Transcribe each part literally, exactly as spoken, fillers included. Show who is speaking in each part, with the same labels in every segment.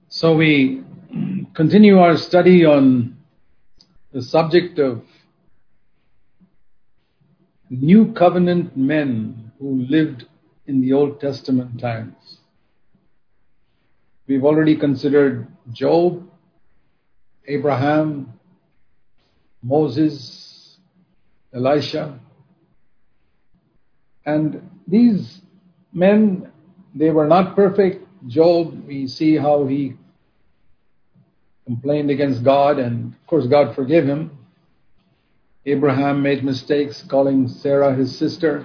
Speaker 1: So we continue our study on the subject of New Covenant men who lived in the Old Testament times. We've already considered Job, Abraham, Moses, Elisha. And these men, they were not perfect. Job, we see how he complained against God, and of course God forgave him. Abraham made mistakes, calling Sarah his sister.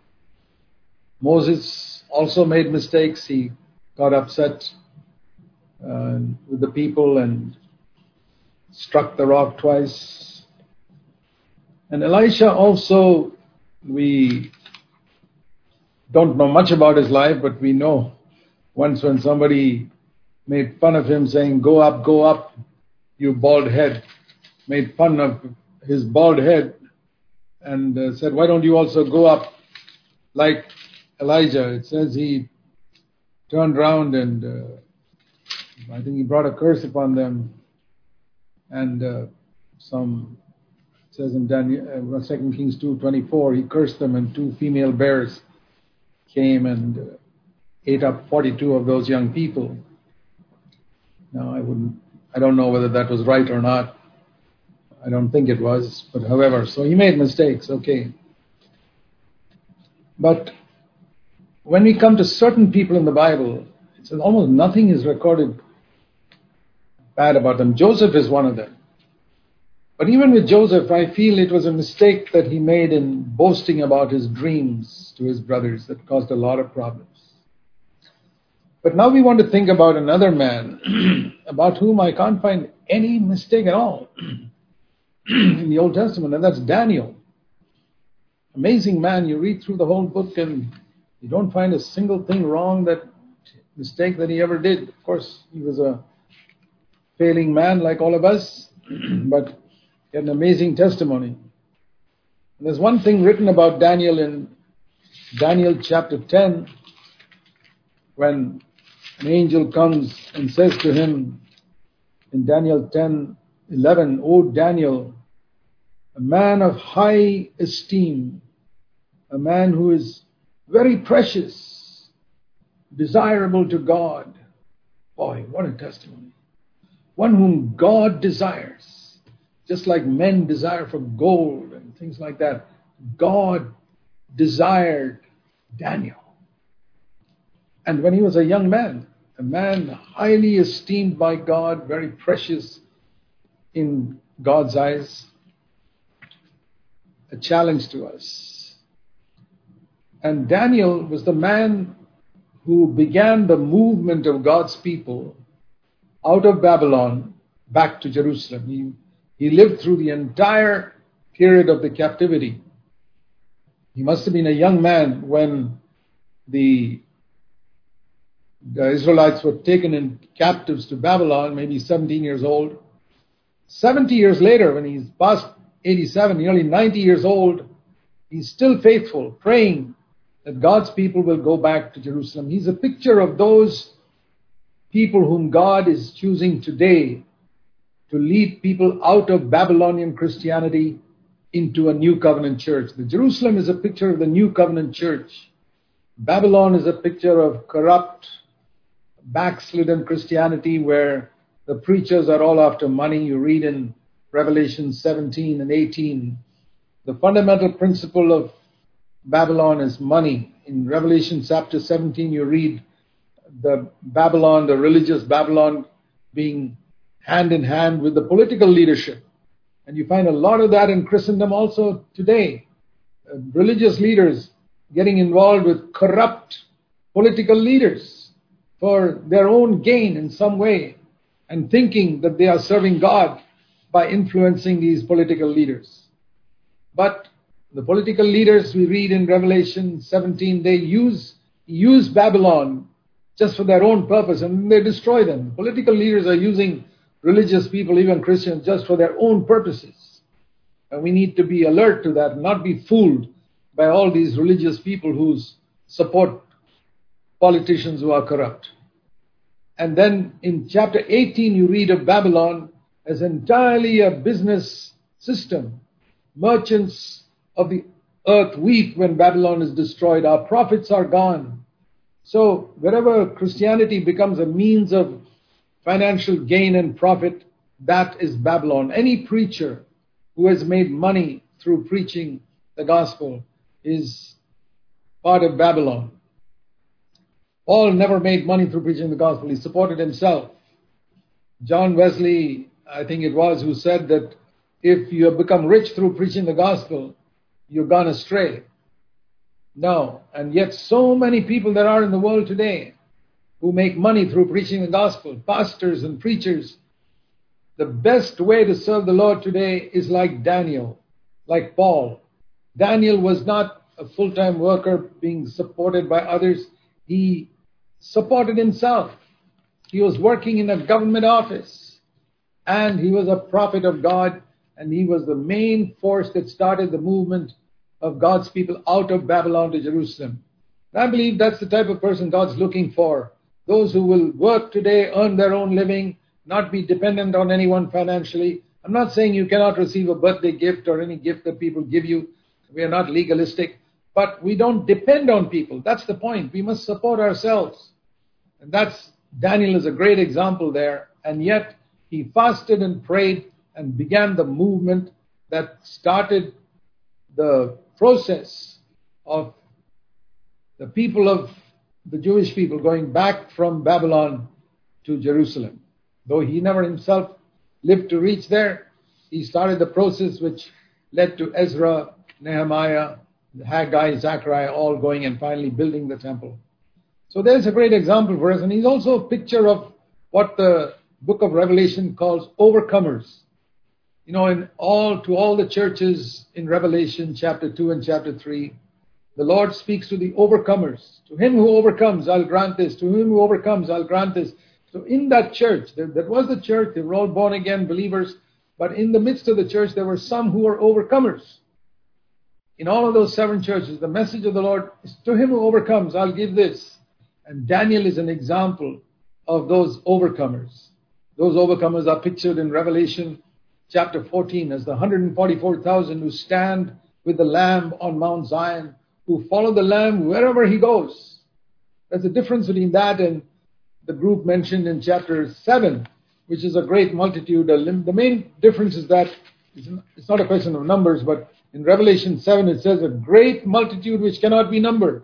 Speaker 1: Moses also made mistakes. He got upset uh, with the people and struck the rock twice. And Elisha also, we don't know much about his life, but we know once when somebody made fun of him saying, "Go up, go up, you bald head," made fun of his bald head and uh, said, "Why don't you also go up like Elijah?" It says he turned around and uh, I think he brought a curse upon them. And uh, some, it says in Daniel, uh, Second Kings two twenty-four, he cursed them, and two female bears came and uh, ate up forty-two of those young people. Now, I wouldn't, I don't know whether that was right or not. I don't think it was, but however, so he made mistakes, okay. But when we come to certain people in the Bible, it says almost nothing is recorded bad about them. Joseph is one of them. But even with Joseph, I feel it was a mistake that he made in boasting about his dreams to his brothers that caused a lot of problems. But now we want to think about another man about whom I can't find any mistake at all in the Old Testament, and that's Daniel. Amazing man. You read through the whole book and you don't find a single thing wrong, that mistake that he ever did. Of course, he was a failing man like all of us, but he had an amazing testimony. And there's one thing written about Daniel in Daniel chapter ten, when an angel comes and says to him in Daniel ten eleven, "O Daniel, a man of high esteem, a man who is very precious, desirable to God." Boy, what a testimony. One whom God desires, just like men desire for gold and things like that. God desired Daniel. And when he was a young man, a man highly esteemed by God, very precious in God's eyes, a challenge to us. And Daniel was the man who began the movement of God's people out of Babylon back to Jerusalem. He, he lived through the entire period of the captivity. He must have been a young man when the The Israelites were taken in captives to Babylon, maybe seventeen years old. seventy years later, when he's past eighty-seven, nearly ninety years old, he's still faithful, praying that God's people will go back to Jerusalem. He's a picture of those people whom God is choosing today to lead people out of Babylonian Christianity into a new covenant church. The Jerusalem is a picture of the new covenant church. Babylon is a picture of corrupt, backslidden Christianity where the preachers are all after money. You read in Revelation seventeen and eighteen, the fundamental principle of Babylon is money. In Revelation chapter seventeen, you read the Babylon, the religious Babylon, being hand in hand with the political leadership. And you find a lot of that in Christendom also today. Uh, religious leaders getting involved with corrupt political leaders for their own gain in some way, and thinking that they are serving God by influencing these political leaders. But the political leaders we read in Revelation seventeen, they use, use Babylon just for their own purpose, and they destroy them. Political leaders are using religious people, even Christians, just for their own purposes. And we need to be alert to that and not be fooled by all these religious people who support politicians who are corrupt. And then in chapter eighteen, you read of Babylon as entirely a business system. Merchants of the earth weep when Babylon is destroyed. Our profits are gone. So wherever Christianity becomes a means of financial gain and profit, that is Babylon. Any preacher who has made money through preaching the gospel is part of Babylon. Paul never made money through preaching the gospel. He supported himself. John Wesley, I think it was, who said that if you have become rich through preaching the gospel, you've gone astray. No. And yet so many people there are in the world today who make money through preaching the gospel, pastors and preachers. The best way to serve the Lord today is like Daniel, like Paul. Daniel was not a full-time worker being supported by others. He supported himself. He was working in a government office, and he was a prophet of God, and he was the main force that started the movement of God's people out of Babylon to Jerusalem. And I believe that's the type of person God's looking for. Those who will work today, earn their own living, not be dependent on anyone financially. I'm not saying you cannot receive a birthday gift or any gift that people give you. We are not legalistic. But we don't depend on people. That's the point. We must support ourselves. And that's, Daniel is a great example there. And yet, he fasted and prayed and began the movement that started the process of the people of the Jewish people going back from Babylon to Jerusalem. Though he never himself lived to reach there, he started the process which led to Ezra, Nehemiah, Haggai, Zechariah, all going and finally building the temple. So there's a great example for us. And he's also a picture of what the book of Revelation calls overcomers. You know, in all to all the churches in Revelation chapter two and chapter three, the Lord speaks to the overcomers. To him who overcomes, I'll grant this. To him who overcomes, I'll grant this. So in that church, there, that was the church, they were all born again believers. But in the midst of the church, there were some who were overcomers. In all of those seven churches, the message of the Lord is, to him who overcomes, I'll give this. And Daniel is an example of those overcomers. Those overcomers are pictured in Revelation chapter fourteen as the one hundred forty-four thousand who stand with the Lamb on Mount Zion, who follow the Lamb wherever he goes. There's a difference between that and the group mentioned in chapter seven, which is a great multitude. The main difference is that it's not a question of numbers, but in Revelation seven, it says a great multitude which cannot be numbered.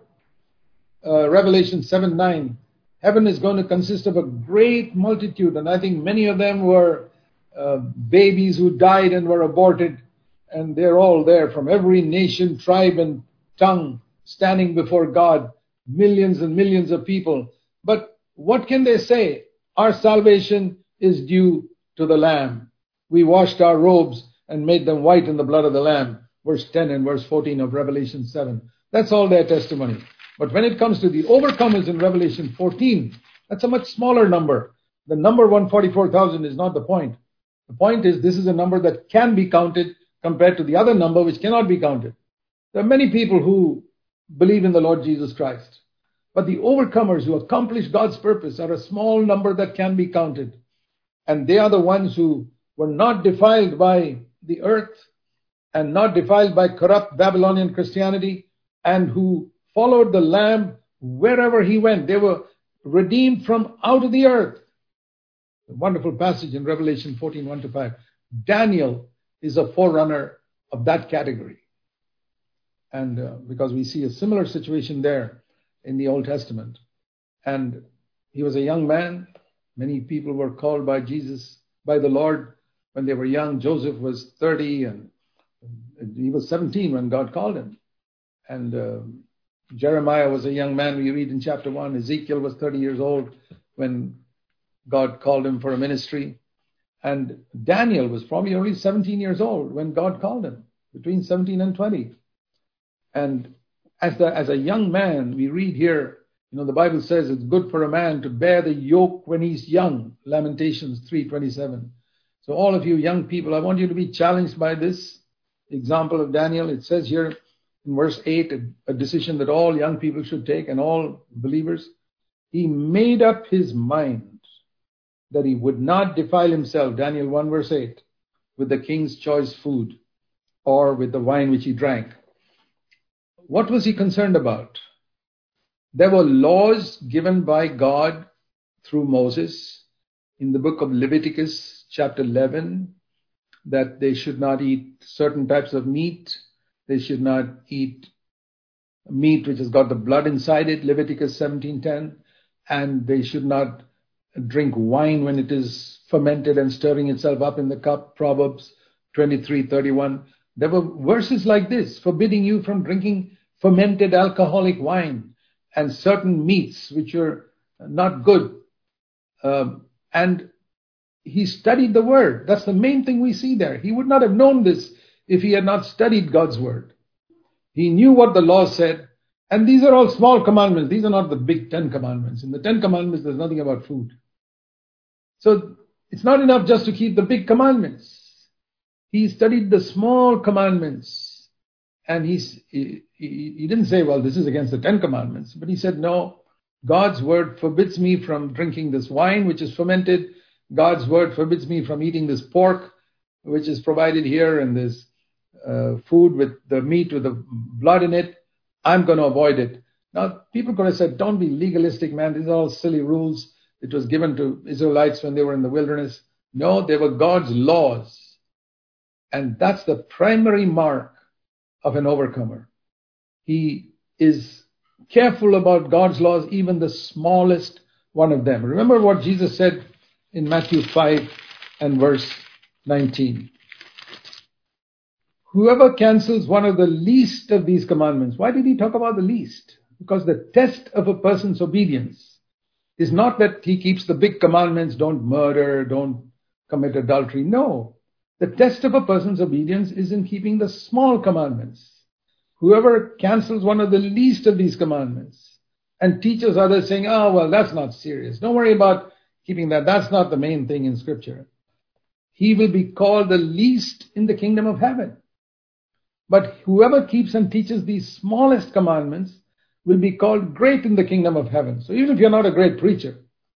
Speaker 1: Uh, Revelation seven nine. Heaven is going to consist of a great multitude, and I think many of them were uh, babies who died and were aborted, and they're all there from every nation, tribe, and tongue, standing before God, millions and millions of people. But what can they say? Our salvation is due to the Lamb. We washed our robes and made them white in the blood of the Lamb. Verse ten and verse fourteen of Revelation seven. That's all their testimony. But when it comes to the overcomers in Revelation fourteen, that's a much smaller number. The number one hundred forty-four thousand is not the point. The point is this is a number that can be counted compared to the other number which cannot be counted. There are many people who believe in the Lord Jesus Christ. But the overcomers who accomplish God's purpose are a small number that can be counted. And they are the ones who were not defiled by the earth and not defiled by corrupt Babylonian Christianity, and who followed the Lamb wherever he went. They were redeemed from out of the earth. A wonderful passage in Revelation fourteen, one to five. Daniel is a forerunner of that category. And uh, because we see a similar situation there in the Old Testament. And he was a young man. Many people were called by Jesus, by the Lord, when they were young. Joseph was thirty, and he was seventeen when God called him. And uh, Jeremiah was a young man, we read in chapter one. Ezekiel was thirty years old when God called him for a ministry. And Daniel was probably only seventeen years old when God called him, between seventeen and twenty. And as, the, as a young man, we read here, you know, the Bible says it's good for a man to bear the yoke when he's young. Lamentations three twenty-seven. So all of you young people, I want you to be challenged by this example of Daniel. It says here in verse eight, a, a decision that all young people should take and all believers. He made up his mind. that he would not defile himself, Daniel one verse eight, with the king's choice food or with the wine which he drank. What was he concerned about? There were laws given by God through Moses in the book of Leviticus chapter eleven, that they should not eat certain types of meat. They should not eat meat which has got the blood inside it, Leviticus seventeen ten, and they should not drink wine when it is fermented and stirring itself up in the cup, Proverbs twenty-three thirty-one. There were verses like this forbidding you from drinking fermented alcoholic wine and certain meats which are not good. Um, and he studied the word. That's the main thing we see there. He would not have known this if he had not studied God's word. He knew what the law said. And these are all small commandments. These are not the big Ten Commandments. In the Ten Commandments, there's nothing about food. So it's not enough just to keep the big commandments. He studied the small commandments. And he's, he, he, he didn't say, well, this is against the Ten Commandments. But he said, no, God's word forbids me from drinking this wine, which is fermented. God's word forbids me from eating this pork, which is provided here, and this uh, food with the meat with the blood in it. I'm going to avoid it. Now, people could have said, don't be legalistic, man. These are all silly rules. It was given to Israelites when they were in the wilderness. No, they were God's laws. And that's the primary mark of an overcomer. He is careful about God's laws, even the smallest one of them. Remember what Jesus said in Matthew five and verse nineteen. Whoever cancels one of the least of these commandments. Why did he talk about the least? Because the test of a person's obedience is not that he keeps the big commandments, don't murder, don't commit adultery. No. The test of a person's obedience is in keeping the small commandments. Whoever cancels one of the least of these commandments and teaches others saying, oh, well, that's not serious. Don't worry about keeping that. That's not the main thing in Scripture. He will be called the least in the kingdom of heaven. But whoever keeps and teaches these smallest commandments will be called great in the kingdom of heaven. So even if you're not a great preacher,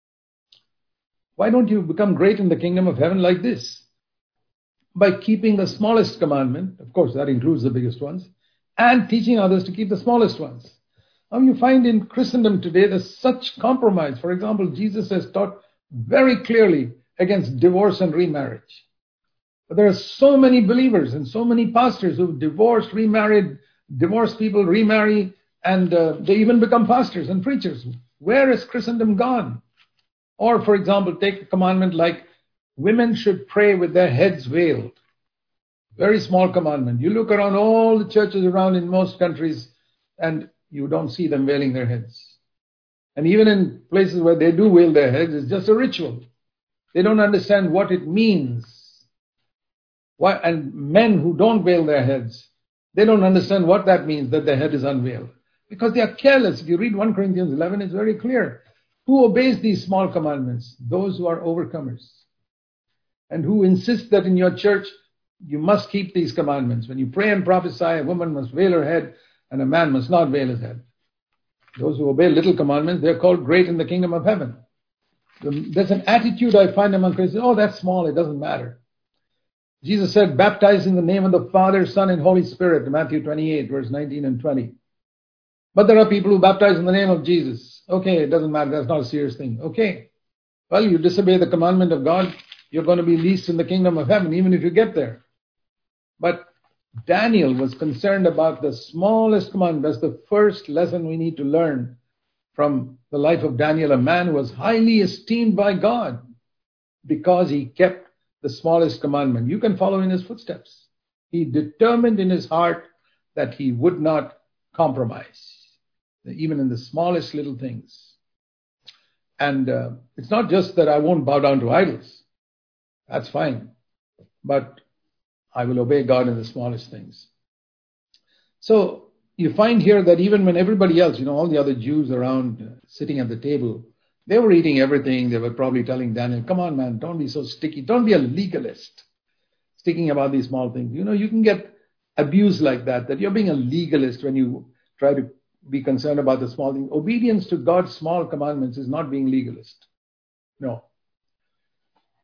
Speaker 1: why don't you become great in the kingdom of heaven like this? By keeping the smallest commandment, of course that includes the biggest ones, and teaching others to keep the smallest ones. Now you find in Christendom today there's such compromise. For example, Jesus has taught very clearly against divorce and remarriage. But there are so many believers and so many pastors who've divorced, remarried, divorced people, remarry, and uh, they even become pastors and preachers. Where is Christendom gone? Or, for example, take a commandment like women should pray with their heads veiled. Very small commandment. You look around all the churches around in most countries and you don't see them veiling their heads. And even in places where they do veil their heads, it's just a ritual. They don't understand what it means. Why? And men who don't veil their heads, they don't understand what that means, that their head is unveiled. Because they are careless. If you read First Corinthians eleven, it's very clear. Who obeys these small commandments? Those who are overcomers. And who insist that in your church, you must keep these commandments. When you pray and prophesy, a woman must veil her head and a man must not veil his head. Those who obey little commandments, they're called great in the kingdom of heaven. There's an attitude I find among Christians, oh, that's small, it doesn't matter. Jesus said, baptize in the name of the Father, Son, and Holy Spirit, Matthew twenty-eight, verse nineteen and twenty. But there are people who baptize in the name of Jesus. Okay, it doesn't matter, that's not a serious thing. Okay, well, you disobey the commandment of God, you're going to be least in the kingdom of heaven, even if you get there. But Daniel was concerned about the smallest commandment. That's the first lesson we need to learn from the life of Daniel, a man who was highly esteemed by God because he kept the smallest commandment. You can follow in his footsteps. He determined in his heart that he would not compromise, even in the smallest little things. And uh, it's not just that I won't bow down to idols. That's fine. But I will obey God in the smallest things. So you find here that even when everybody else, you know, all the other Jews around uh, sitting at the table, they were eating everything. They were probably telling Daniel, come on, man, don't be so sticky. Don't be a legalist, sticking about these small things. You know, you can get abused like that, that you're being a legalist when you try to be concerned about the small things. Obedience to God's small commandments is not being legalist. No.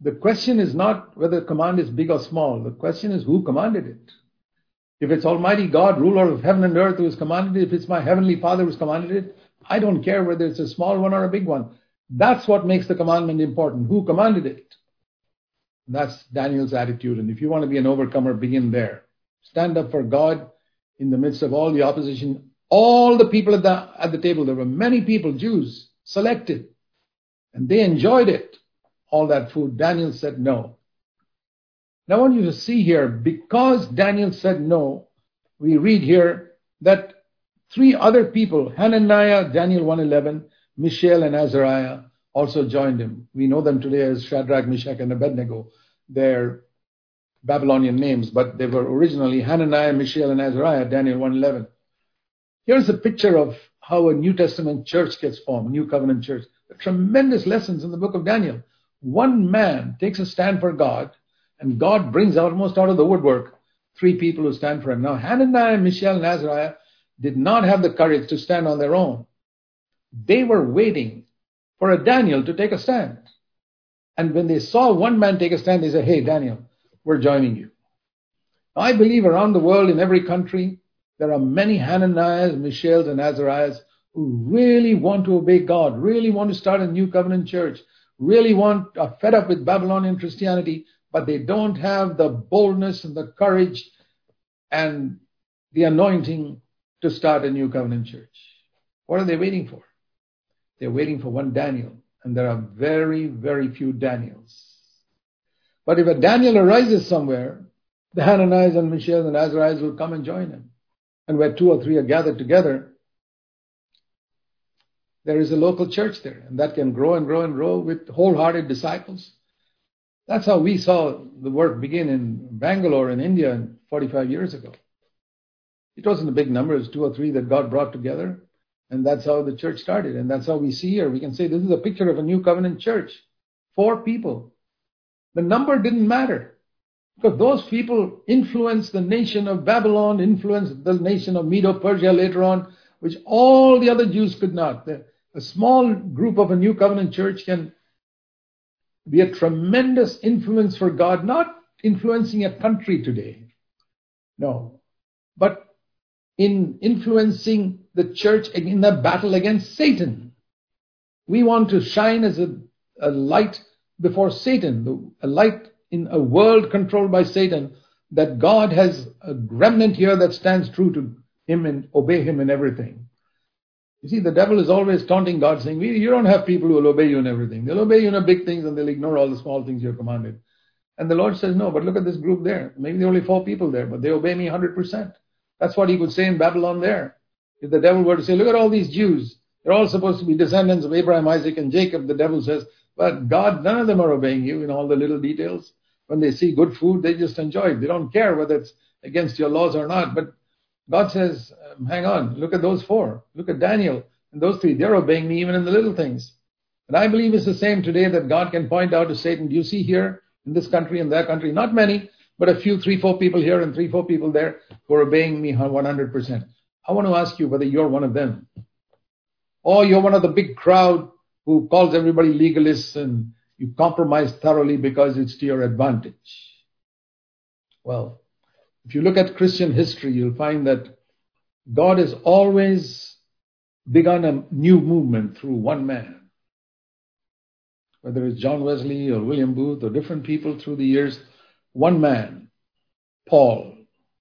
Speaker 1: the question is not whether the command is big or small. The question is who commanded it. If it's Almighty God, ruler of heaven and earth, who has commanded it, if it's my Heavenly Father who's commanded it, I don't care whether it's a small one or a big one. That's what makes the commandment important. Who commanded it? That's Daniel's attitude. And if you want to be an overcomer, begin there. Stand up for God in the midst of all the opposition. All the people at the, at the table, there were many people, Jews, selected. And they enjoyed it, all that food. Daniel said no. Now I want you to see here, because Daniel said no, we read here that three other people, Hananiah, Daniel one eleven, Mishael and Azariah, also joined him. We know them today as Shadrach, Meshach, and Abednego. They're Babylonian names, but they were originally Hananiah, Mishael, and Azariah, Daniel one eleven. Here's a picture of how a New Testament church gets formed, New Covenant church. Tremendous lessons in the book of Daniel. One man takes a stand for God, and God brings almost out of the woodwork three people who stand for him. Now, Hananiah, Mishael, and Azariah did not have the courage to stand on their own. They were waiting for a Daniel to take a stand. And when they saw one man take a stand, they said, hey, Daniel, we're joining you. Now, I believe around the world, in every country, there are many Hananiahs, Mishaels, and Azariahs who really want to obey God, really want to start a new covenant church, really want, are fed up with Babylonian Christianity, but they don't have the boldness and the courage and the anointing to start a new covenant church. What are they waiting for? They're waiting for one Daniel, and there are very, very few Daniels. But if a Daniel arises somewhere, the Hananiahs and Mishaels and Azariahs will come and join him. And where two or three are gathered together, there is a local church there, and that can grow and grow and grow with wholehearted disciples. That's how we saw the work begin in Bangalore in India forty-five years ago. It wasn't a big number, it was two or three that God brought together, and that's how the church started. And that's how we see here. We can say this is a picture of a new covenant church. Four people. The number didn't matter, because those people influenced the nation of Babylon, influenced the nation of Medo-Persia later on, which all the other Jews could not. A small group of a new covenant church can be a tremendous influence for God, not influencing a country today, no, but in influencing the church in the battle against Satan. We want to shine as a, a light before Satan, a light in a world controlled by Satan, that God has a remnant here that stands true to him and obey him in everything. You see, the devil is always taunting God, saying, you don't have people who will obey you in everything. They'll obey you in the big things and they'll ignore all the small things you're commanded. And the Lord says, no, but look at this group there. Maybe there are only four people there, but they obey me one hundred percent. That's what he could say in Babylon there. If the devil were to say, look at all these Jews. They're all supposed to be descendants of Abraham, Isaac, and Jacob. The devil says, but God, none of them are obeying you in all the little details. When they see good food, they just enjoy it. They don't care whether it's against your laws or not. But God says, um, hang on, look at those four. Look at Daniel. And those three, they're obeying me even in the little things. And I believe it's the same today, that God can point out to Satan, do you see here in this country and that country, not many, but a few, three, four people here and three, four people there who are obeying me one hundred percent. I want to ask you whether you're one of them. Or you're one of the big crowd who calls everybody legalists and you compromise thoroughly because it's to your advantage. Well, if you look at Christian history, you'll find that God has always begun a new movement through one man. Whether it's John Wesley or William Booth or different people through the years, one man, Paul.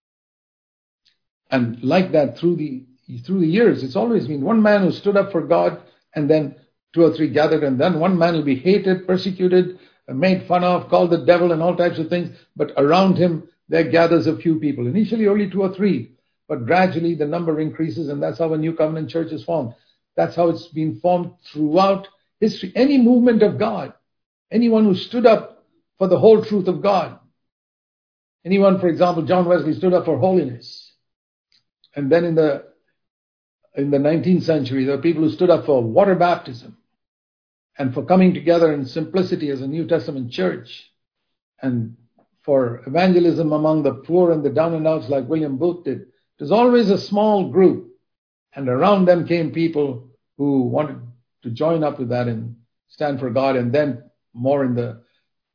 Speaker 1: And like that through the through the years, it's always been one man who stood up for God, and then two or three gathered, and then one man will be hated, persecuted, made fun of, called the devil and all types of things, but around him there gathers a few people. Initially only two or three, but gradually the number increases, and that's how a new covenant church is formed. That's how it's been formed throughout history. Any movement of God, anyone who stood up for the whole truth of God, anyone, for example, John Wesley stood up for holiness. And then in the in the nineteenth century, there were people who stood up for water baptism and for coming together in simplicity as a New Testament church, and for evangelism among the poor and the down and outs like William Booth did. It was always a small group, and around them came people who wanted to join up with that and stand for God, and then more in the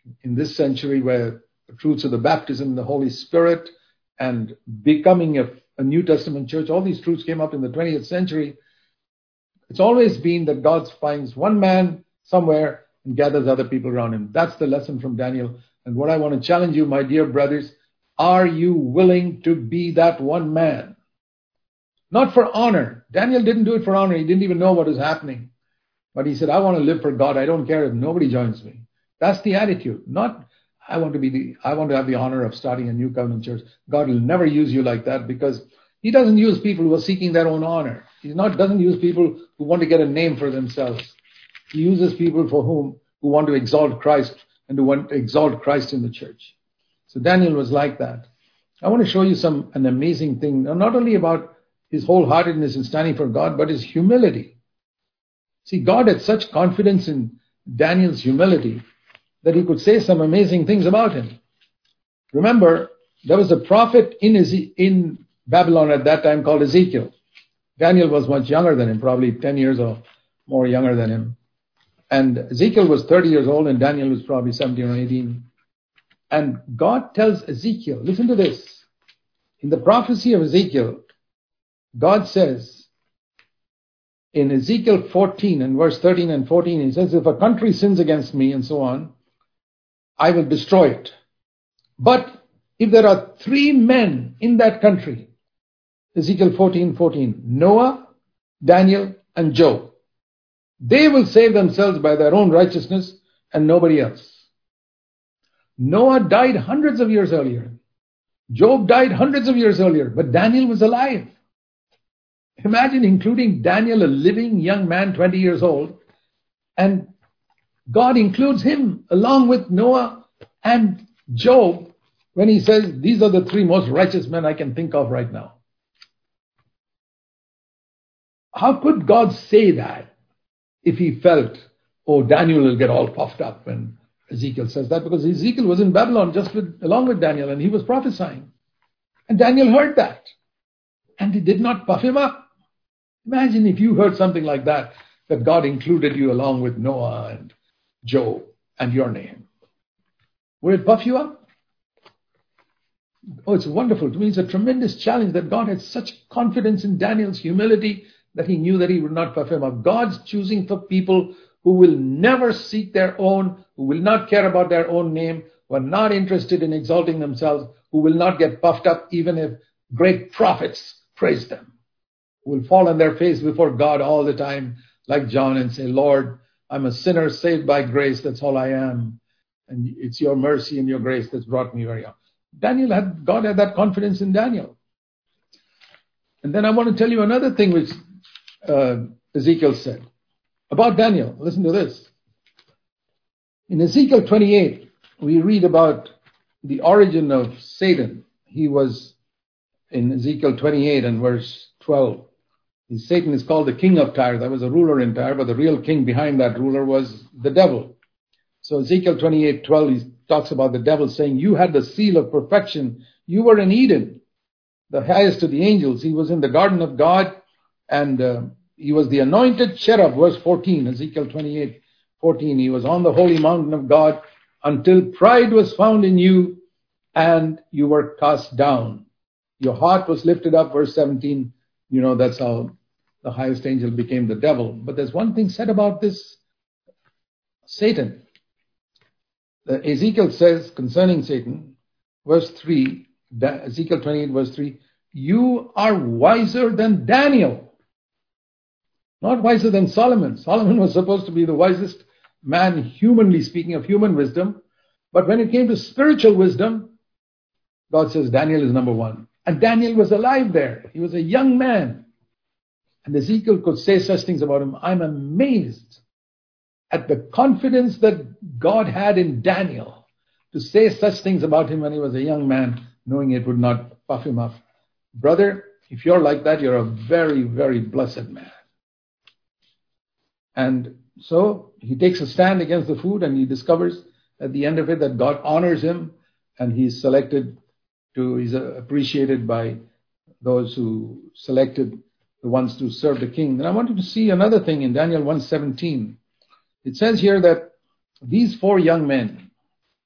Speaker 1: in this century, where the truths of the baptism, the Holy Spirit, and becoming a, a New Testament church, all these truths came up in the twentieth century. It's always been that God finds one man somewhere and gathers other people around him. That's the lesson from Daniel. And what I want to challenge you, my dear brothers, are you willing to be that one man? Not for honor. Daniel didn't do it for honor. He didn't even know what was happening. But he said, I want to live for God. I don't care if nobody joins me. That's the attitude. Not, I want to be the, I want to have the honor of starting a new covenant church. God will never use you like that, because he doesn't use people who are seeking their own honor. He not doesn't use people who want to get a name for themselves. He uses people for whom who want to exalt Christ and who want to exalt Christ in the church. So Daniel was like that. I want to show you some an amazing thing, not only about his wholeheartedness in standing for God, but his humility. See, God had such confidence in Daniel's humility that he could say some amazing things about him. Remember, there was a prophet in Eze- in Babylon at that time called Ezekiel. Daniel was much younger than him, probably ten years or more younger than him. And Ezekiel was thirty years old and Daniel was probably seventeen or eighteen. And God tells Ezekiel, listen to this. In the prophecy of Ezekiel, God says in Ezekiel fourteen and verse thirteen and fourteen, he says, if a country sins against me and so on, I will destroy it. But if there are three men in that country, Ezekiel fourteen fourteen, Noah, Daniel, and Job, they will save themselves by their own righteousness and nobody else. Noah died hundreds of years earlier. Job died hundreds of years earlier, but Daniel was alive. Imagine including Daniel, a living young man, twenty years old, and God includes him along with Noah and Job when he says, these are the three most righteous men I can think of right now. How could God say that if he felt, oh, Daniel will get all puffed up when Ezekiel says that? Because Ezekiel was in Babylon just with, along with Daniel, and he was prophesying. And Daniel heard that. And he did not puff him up. Imagine if you heard something like that, that God included you along with Noah and Job and your name. Would it puff you up? Oh, it's wonderful. To me, it's a tremendous challenge that God had such confidence in Daniel's humility that he knew that he would not puff him up. God's choosing for people who will never seek their own, who will not care about their own name, who are not interested in exalting themselves, who will not get puffed up even if great prophets praise them, who will fall on their face before God all the time like John and say, Lord, I'm a sinner saved by grace, that's all I am. And it's your mercy and your grace that's brought me where I am. Daniel had, God had that confidence in Daniel. And then I want to tell you another thing which uh, Ezekiel said about Daniel. Listen to this. In Ezekiel twenty-eight, we read about the origin of Satan. He was in Ezekiel twenty-eight and verse twelve. Satan is called the king of Tyre. There was a ruler in Tyre, but the real king behind that ruler was the devil. So Ezekiel twenty-eight twelve, he talks about the devil saying, you had the seal of perfection. You were in Eden, the highest of the angels. He was in the garden of God, and uh, he was the anointed cherub, verse fourteen, Ezekiel twenty-eight fourteen. He was on the holy mountain of God until pride was found in you and you were cast down. Your heart was lifted up, verse seventeen. You know, that's how the highest angel became the devil. But there's one thing said about this Satan. The Ezekiel says concerning Satan, verse three, Ezekiel twenty-eight, verse three, you are wiser than Daniel. Not wiser than Solomon. Solomon was supposed to be the wisest man, humanly speaking, of human wisdom. But when it came to spiritual wisdom, God says Daniel is number one. And Daniel was alive there. He was a young man. And Ezekiel could say such things about him. I'm amazed at the confidence that God had in Daniel to say such things about him when he was a young man, knowing it would not puff him up. Brother, if you're like that, you're a very, very blessed man. And so he takes a stand against the food, and he discovers at the end of it that God honors him, and he's selected to, he's appreciated by those who selected the ones to serve the king. And I want you to see another thing in Daniel one seventeen. It says here that these four young men,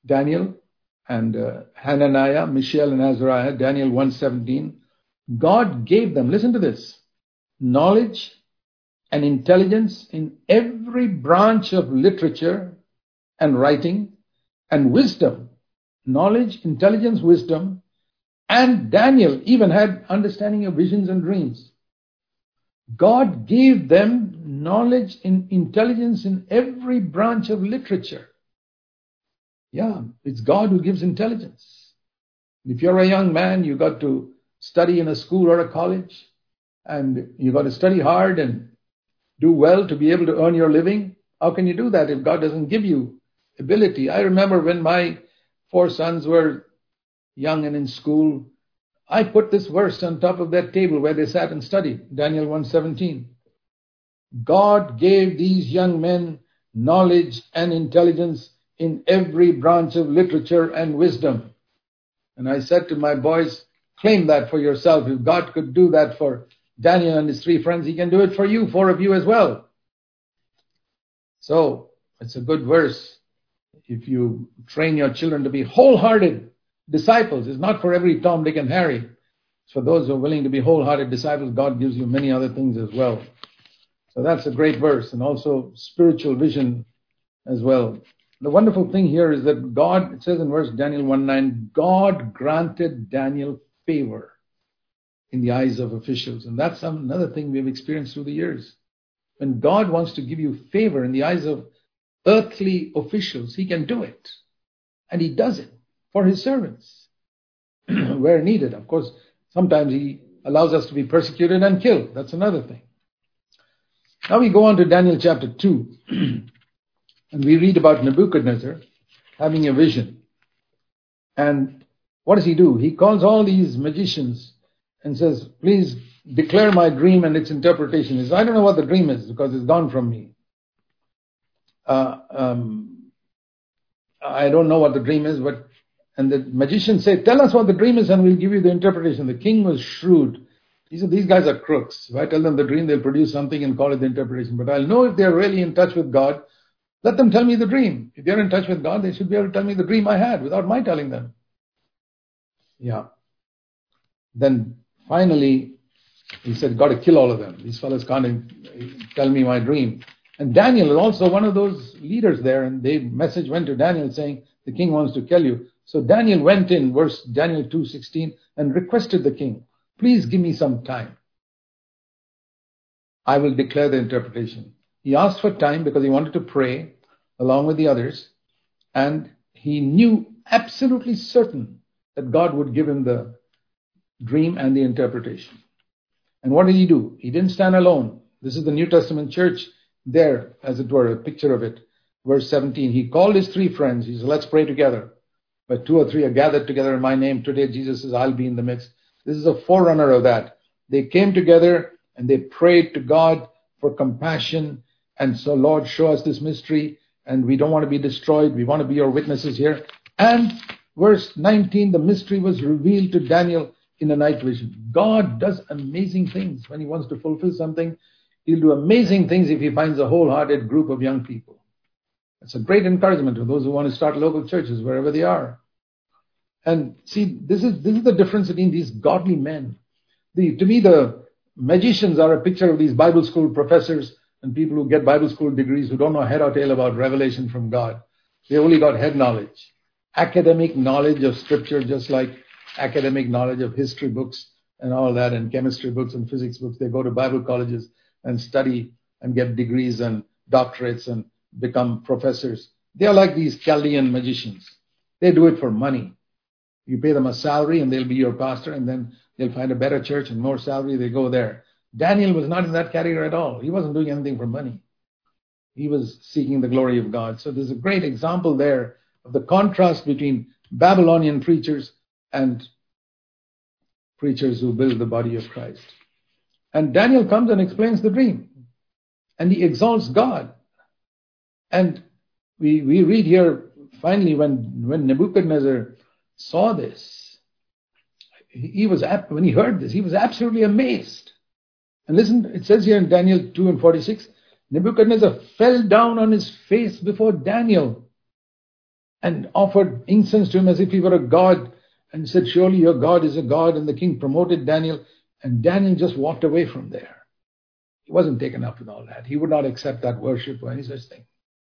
Speaker 1: Daniel and uh, Hananiah, Mishael and Azariah, Daniel one seventeen, God gave them, listen to this, knowledge and intelligence in every branch of literature and writing and wisdom. Knowledge, intelligence, wisdom. And Daniel even had understanding of visions and dreams. God gave them knowledge and intelligence in every branch of literature. Yeah, it's God who gives intelligence. If you're a young man, you got to study in a school or a college, and you got to study hard and do well to be able to earn your living. How can you do that if God doesn't give you ability? I remember when my four sons were young and in school, I put this verse on top of that table where they sat and studied, Daniel one seventeen. God gave these young men knowledge and intelligence in every branch of literature and wisdom. And I said to my boys, claim that for yourself. If God could do that for Daniel and his three friends, he can do it for you, four of you as well. So it's a good verse. If you train your children to be wholehearted disciples, it's not for every Tom, Dick, and Harry. It's for those who are willing to be wholehearted disciples. God gives you many other things as well. So that's a great verse, and also spiritual vision as well. The wonderful thing here is that God, it says in verse Daniel one nine, God granted Daniel favor in the eyes of officials. And that's some, another thing we've experienced through the years. When God wants to give you favor in the eyes of earthly officials, he can do it. And he does it for his servants where needed. Of course, sometimes he allows us to be persecuted and killed. That's another thing. Now we go on to Daniel chapter two. And we read about Nebuchadnezzar having a vision. And what does he do? He calls all these magicians and says, please declare my dream and its interpretation. He says, I don't know what the dream is because it's gone from me. Uh, um, I don't know what the dream is, but, and the magicians say, tell us what the dream is and we'll give you the interpretation. The king was shrewd. He said, these guys are crooks. If I tell them the dream, they'll produce something and call it the interpretation. But I'll know if they're really in touch with God. Let them tell me the dream. If they're in touch with God, they should be able to tell me the dream I had without my telling them. Yeah. Then finally, he said, got to kill all of them. These fellows can't tell me my dream. And Daniel is also one of those leaders there, and the message went to Daniel saying, the king wants to kill you. So Daniel went in, verse Daniel two sixteen, and requested the king, please give me some time. I will declare the interpretation. He asked for time because he wanted to pray along with the others, and he knew absolutely certain that God would give him the dream and the interpretation. And what did he do? He didn't stand alone. This is the New Testament church there, as it were, a picture of it. Verse seventeen, he called his three friends. He said, let's pray together. But two or three are gathered together in my name. Today Jesus says, I'll be in the midst. This is a forerunner of that. They came together and they prayed to God for compassion. And so, Lord, show us this mystery. And we don't want to be destroyed. We want to be your witnesses here. And verse nineteen, the mystery was revealed to Daniel in a night vision. God does amazing things. When he wants to fulfill something, he'll do amazing things if he finds a wholehearted group of young people. It's a great encouragement to those who want to start local churches wherever they are. And see, this is this is the difference between these godly men. The, to me, the magicians are a picture of these Bible school professors and people who get Bible school degrees who don't know head or tail about revelation from God. They only got head knowledge. Academic knowledge of scripture, just like academic knowledge of history books and all that, and chemistry books and physics books. They go to Bible colleges and study and get degrees and doctorates and become professors. They are like these Chaldean magicians. They do it for money. You pay them a salary and they'll be your pastor, and then they'll find a better church and more salary, they go there. Daniel was not in that category at all. He wasn't doing anything for money. He was seeking the glory of God. So there's a great example there of the contrast between Babylonian preachers and preachers who build the body of Christ. And Daniel comes and explains the dream. And he exalts God. And we, we read here, finally, when, when Nebuchadnezzar saw this, he, he was, when he heard this, he was absolutely amazed. And listen, it says here in Daniel two and forty-six, Nebuchadnezzar fell down on his face before Daniel. and offered incense to him as if he were a god and said, surely your God is a God. And the king promoted Daniel, and Daniel just walked away from there. He wasn't taken up with all that. He would not accept that worship or any such thing.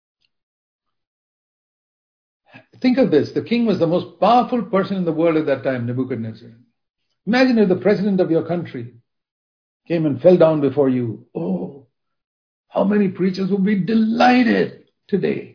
Speaker 1: Think of this. The king was the most powerful person in the world at that time, Nebuchadnezzar. Imagine if the president of your country came and fell down before you. Oh, how many preachers would be delighted today.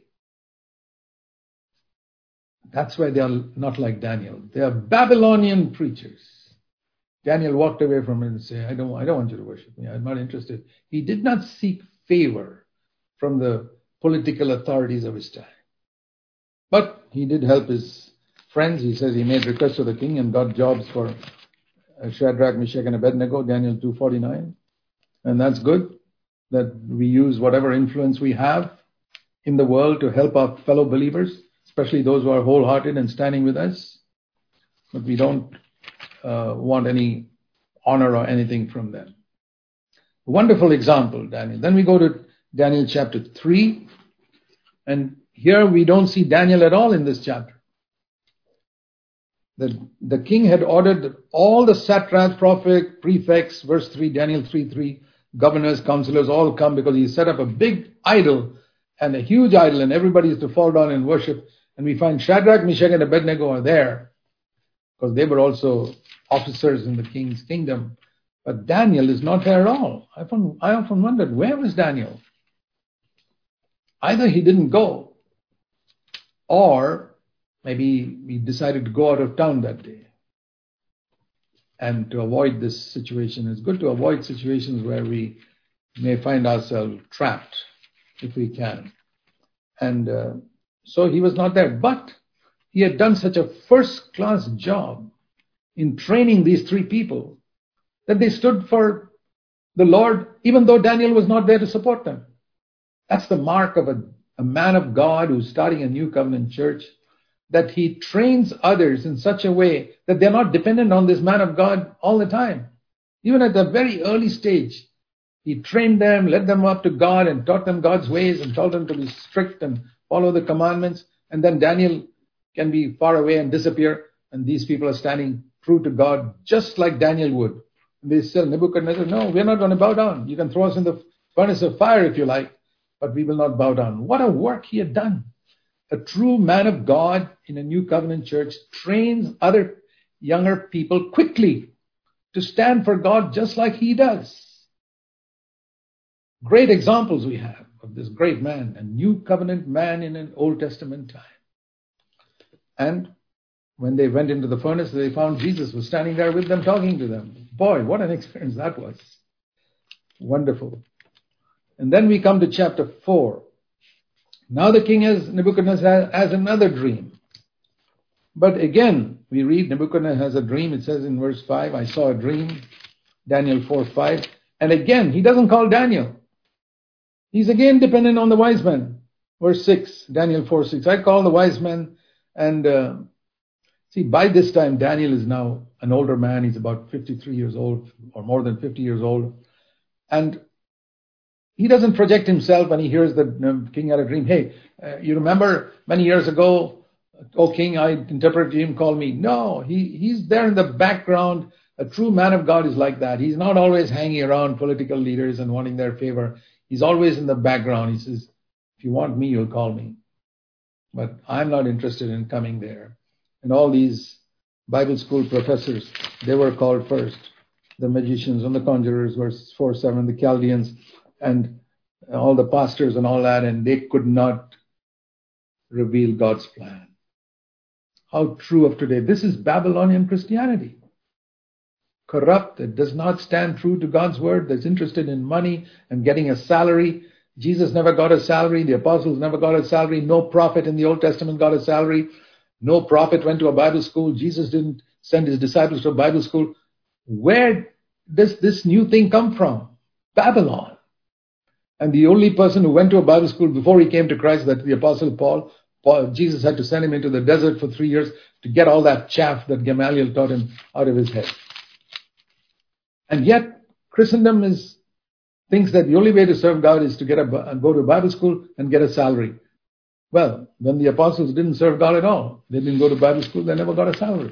Speaker 1: That's why they are not like Daniel. They are Babylonian preachers. Daniel walked away from it and said, I don't, I don't want you to worship me. I'm not interested. He did not seek favor from the political authorities of his time. But he did help his friends. He says he made requests to the king and got jobs for Shadrach, Meshach, and Abednego, Daniel two forty-nine. And that's good, that we use whatever influence we have in the world to help our fellow believers, especially those who are wholehearted and standing with us. But we don't uh, want any honor or anything from them. Wonderful example, Daniel. Then we go to Daniel chapter three. And here we don't see Daniel at all in this chapter. The, the king had ordered all the satraps, prophet, prefects, verse three, Daniel three three, governors, counselors, all come because he set up a big idol and a huge idol, and everybody is to fall down and worship. And we find Shadrach, Meshach, and Abednego are there because they were also officers in the king's kingdom. But Daniel is not there at all. I often, I often wondered, where was Daniel? Either he didn't go, or maybe he decided to go out of town that day. And to avoid this situation, it's good to avoid situations where we may find ourselves trapped, if we can. And uh, so he was not there. But he had done such a first-class job in training these three people that they stood for the Lord, even though Daniel was not there to support them. That's the mark of a, a man of God who's starting a new covenant church, that he trains others in such a way that they're not dependent on this man of God all the time. Even at the very early stage, he trained them, led them up to God, and taught them God's ways and told them to be strict and follow the commandments. And then Daniel can be far away and disappear, and these people are standing true to God just like Daniel would. And they tell Nebuchadnezzar, no, we're not going to bow down. You can throw us in the furnace of fire if you like, but we will not bow down. What a work he had done. A true man of God in a new covenant church trains other younger people quickly to stand for God just like he does. Great examples we have of this great man, a new covenant man in an Old Testament time. And when they went into the furnace, they found Jesus was standing there with them, talking to them. Boy, what an experience that was. Wonderful. And then we come to chapter four. Now the king has, Nebuchadnezzar has another dream. But again, we read Nebuchadnezzar has a dream. It says in verse five, I saw a dream, Daniel four five. And again, he doesn't call Daniel. He's again dependent on the wise men. Verse six, Daniel four six. I call the wise men. And uh, see, by this time, Daniel is now an older man. He's about fifty-three years old, or more than fifty years old. And he doesn't project himself when he hears that um, king had a dream. Hey, uh, you remember many years ago, oh king, I interpreted to him, call me. No, he, he's there in the background. A true man of God is like that. He's not always hanging around political leaders and wanting their favor. He's always in the background. He says, if you want me, you'll call me. But I'm not interested in coming there. And all these Bible school professors, they were called first. The magicians and the conjurers, verse four seven, the Chaldeans, and all the pastors and all that, and they could not reveal God's plan. How true of today. This is Babylonian Christianity. Corrupt, that does not stand true to God's word, that's interested in money and getting a salary. Jesus never got a salary. The apostles never got a salary. No prophet in the Old Testament got a salary. No prophet went to a Bible school. Jesus didn't send his disciples to a Bible school. Where does this new thing come from? Babylon. And the only person who went to a Bible school before he came to Christ, that the Apostle Paul, Paul, Jesus had to send him into the desert for three years to get all that chaff that Gamaliel taught him out of his head. And yet, Christendom is thinks that the only way to serve God is to get a, go to a Bible school and get a salary. Well, when the apostles didn't serve God at all, they didn't go to Bible school, they never got a salary.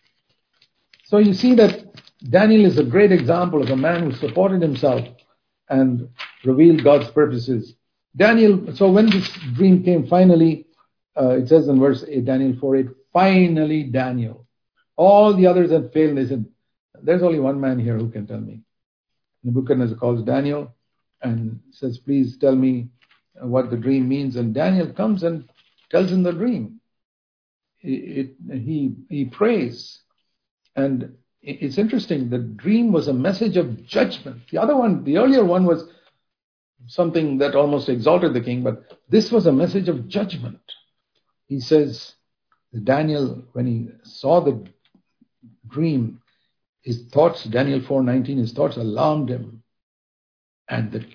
Speaker 1: So you see that Daniel is a great example of a man who supported himself and revealed God's purposes. Daniel, so when this dream came finally, uh, it says in verse eight, Daniel four eight, finally Daniel. All the others had failed. They said, there's only one man here who can tell me. Nebuchadnezzar calls Daniel and says, please tell me what the dream means. And Daniel comes and tells him the dream. It, it, he, he prays. And it's interesting, the dream was a message of judgment. The other one, the earlier one was something that almost exalted the king, but this was a message of judgment. He says, Daniel, when he saw the dream, his thoughts, Daniel four nineteen, his thoughts alarmed him. And the,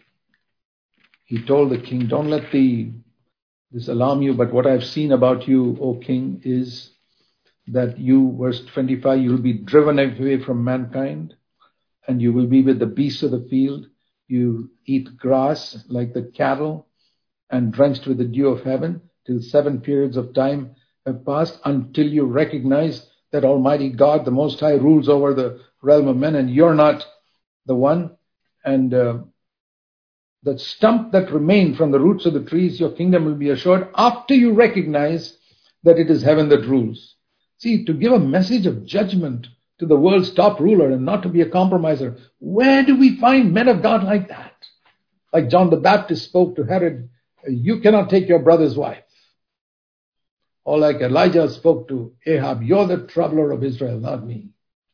Speaker 1: he told the king, don't let the, this alarm you, but what I've seen about you, O king, is that you, verse twenty-five, you will be driven away from mankind, and you will be with the beasts of the field. You eat grass like the cattle, and drenched with the dew of heaven, till seven periods of time have passed, until you recognize that Almighty God, the Most High, rules over the realm of men, and you're not the one. And uh, the stump that remained from the roots of the trees, your kingdom will be assured after you recognize that it is heaven that rules. See, to give a message of judgment to the world's top ruler and not to be a compromiser, where do we find men of God like that? Like John the Baptist spoke to Herod, you cannot take your brother's wife. Or like Elijah spoke to Ahab, you're the troubler of Israel, not me.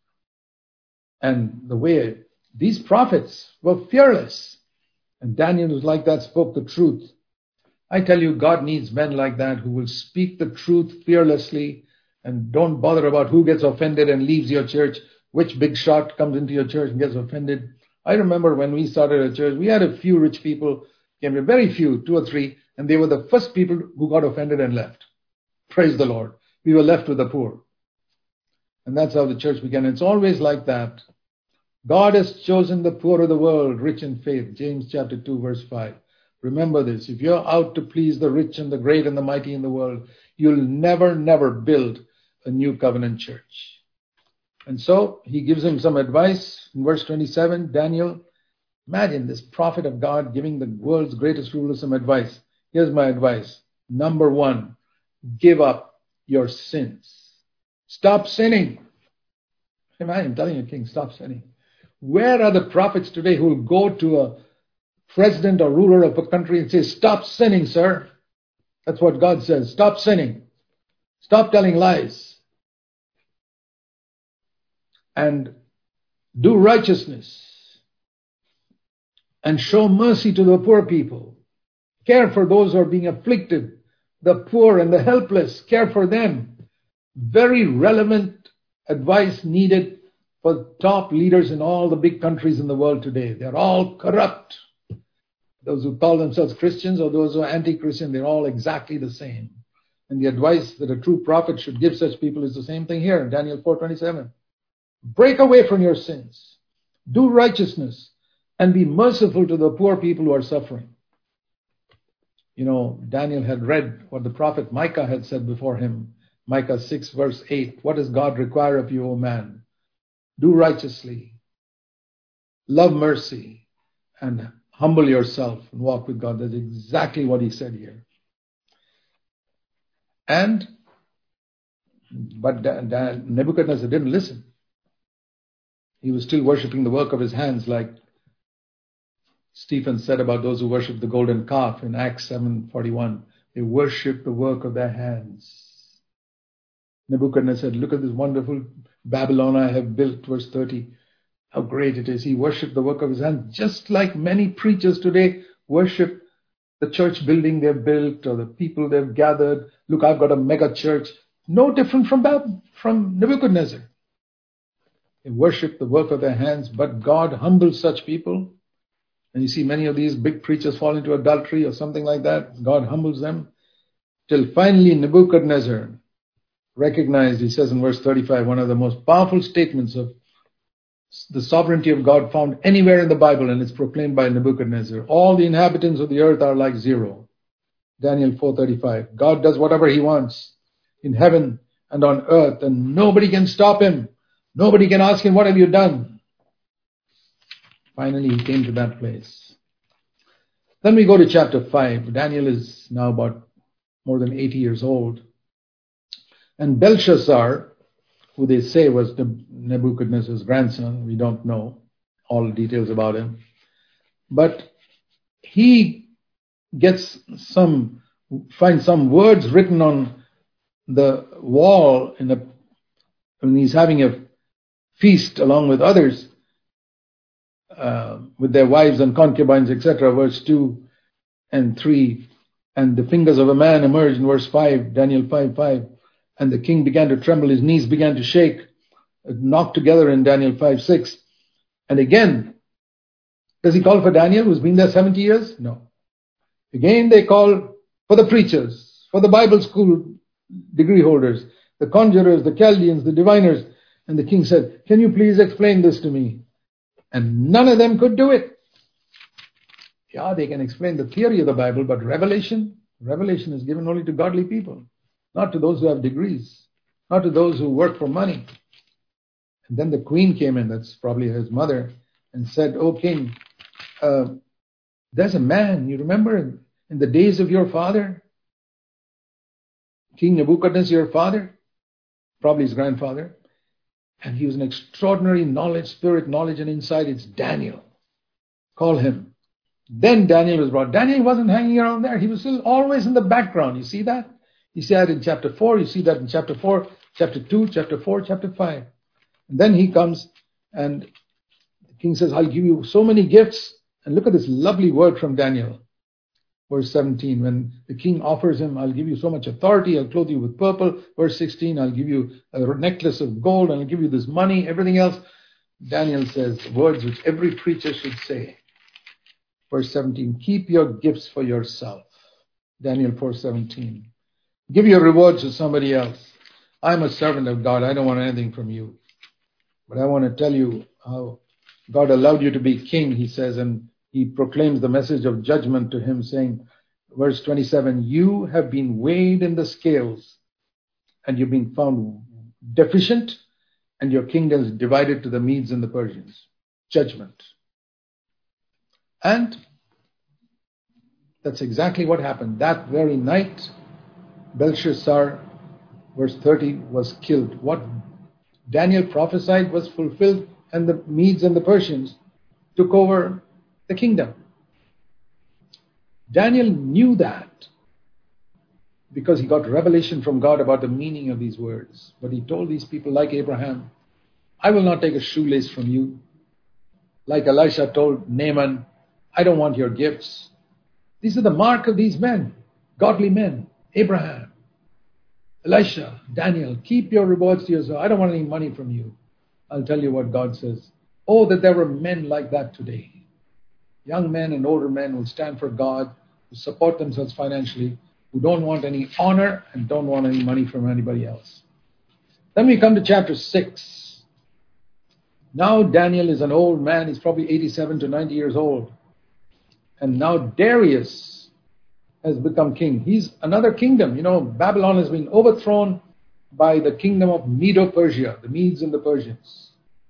Speaker 1: And the way these prophets were fearless. And Daniel was like that, spoke the truth. I tell you, God needs men like that who will speak the truth fearlessly and don't bother about who gets offended and leaves your church, which big shot comes into your church and gets offended. I remember when we started a church, we had a few rich people, came here, very few, two or three, and they were the first people who got offended and left. Praise the Lord. We were left with the poor. And that's how the church began. It's always like that. God has chosen the poor of the world, rich in faith. James chapter two, verse five. Remember this. If you're out to please the rich and the great and the mighty in the world, you'll never, never build a new covenant church. And so he gives him some advice in verse twenty-seven. Daniel, imagine this prophet of God giving the world's greatest ruler some advice. Here's my advice. Number one, give up your sins. Stop sinning. Imagine telling a king, stop sinning. Where are the prophets today who will go to a president or ruler of a country and say, stop sinning, sir? That's what God says. Stop sinning. Stop telling lies. And do righteousness. And show mercy to the poor people. Care for those who are being afflicted. The poor and the helpless. Care for them. Very relevant advice needed for top leaders in all the big countries in the world today. They're all corrupt. Those who call themselves Christians or those who are anti-Christian, they're all exactly the same. And the advice that a true prophet should give such people is the same thing here in Daniel four twenty-seven. Break away from your sins. Do righteousness and be merciful to the poor people who are suffering. You know, Daniel had read what the prophet Micah had said before him. Micah six verse eight. What does God require of you, O man? Do righteously, love mercy, and humble yourself and walk with God. That's exactly what he said here. And, but Nebuchadnezzar didn't listen. He was still worshipping the work of his hands, like Stephen said about those who worship the golden calf in Acts seven forty-one. They worship the work of their hands. Nebuchadnezzar said, look at this wonderful Babylon I have built, verse thirty. How great it is. He worshipped the work of his hands, just like many preachers today worship the church building they've built or the people they've gathered. Look, I've got a mega church. No different from Bab- from Nebuchadnezzar. They worship the work of their hands, but God humbles such people. And you see many of these big preachers fall into adultery or something like that. God humbles them. Till finally Nebuchadnezzar recognized, he says in verse thirty-five, one of the most powerful statements of the sovereignty of God found anywhere in the Bible, and it's proclaimed by Nebuchadnezzar. All the inhabitants of the earth are like zero. Daniel four thirty-five. God does whatever he wants in heaven and on earth, and nobody can stop him. Nobody can ask him, what have you done? Finally, he came to that place. Then we go to chapter five. Daniel is now about more than eighty years old. And Belshazzar, who they say was Nebuchadnezzar's grandson, we don't know all the details about him, but he gets some, finds some words written on the wall in a, when he's having a feast along with others, uh, with their wives and concubines, et cetera. Verse two and three. And the fingers of a man emerged in verse five, Daniel five five. And the king began to tremble, his knees began to shake, knocked together in Daniel five six. And again, does he call for Daniel, who's been there seventy years? No. Again, they call for the preachers, for the Bible school degree holders, the conjurers, the Chaldeans, the diviners. And the king said, can you please explain this to me? And none of them could do it. Yeah, they can explain the theory of the Bible, but revelation, revelation is given only to godly people, not to those who have degrees, not to those who work for money. And then the queen came in, that's probably his mother, and said, oh king, uh, there's a man, you remember in, in the days of your father, King Nebuchadnezzar, your father, probably his grandfather, and he was an extraordinary knowledge, spirit, knowledge, and insight. It's Daniel. Call him. Then Daniel was brought. Daniel wasn't hanging around there. He was still always in the background. You see that? You see that in chapter four. You see that in chapter four, chapter two, chapter four, chapter five. And then he comes and the king says, I'll give you so many gifts. And look at this lovely word from Daniel. Verse seventeen, when the king offers him, I'll give you so much authority, I'll clothe you with purple. Verse sixteen, I'll give you a necklace of gold, and I'll give you this money, everything else. Daniel says words which every preacher should say. Verse seventeen, keep your gifts for yourself. Daniel four seventeen. Give your rewards to somebody else. I'm a servant of God. I don't want anything from you. But I want to tell you how God allowed you to be king, he says, and he proclaims the message of judgment to him, saying, verse twenty-seven, you have been weighed in the scales, and you've been found deficient, and your kingdom is divided to the Medes and the Persians. Judgment. And that's exactly what happened. That very night, Belshazzar, verse thirty, was killed. What Daniel prophesied was fulfilled, and the Medes and the Persians took over the kingdom. Daniel knew that because he got revelation from God about the meaning of these words. But he told these people, like Abraham, I will not take a shoelace from you. Like Elisha told Naaman, I don't want your gifts. These are the mark of these men, godly men. Abraham, Elisha, Daniel, keep your rewards to yourself. I don't want any money from you. I'll tell you what God says. Oh, that there were men like that today. Young men and older men who stand for God, who support themselves financially, who don't want any honor and don't want any money from anybody else. Then we come to chapter six. Now Daniel is an old man. He's probably eighty-seven to ninety years old. And now Darius has become king. He's another kingdom. You know, Babylon has been overthrown by the kingdom of Medo-Persia, the Medes and the Persians.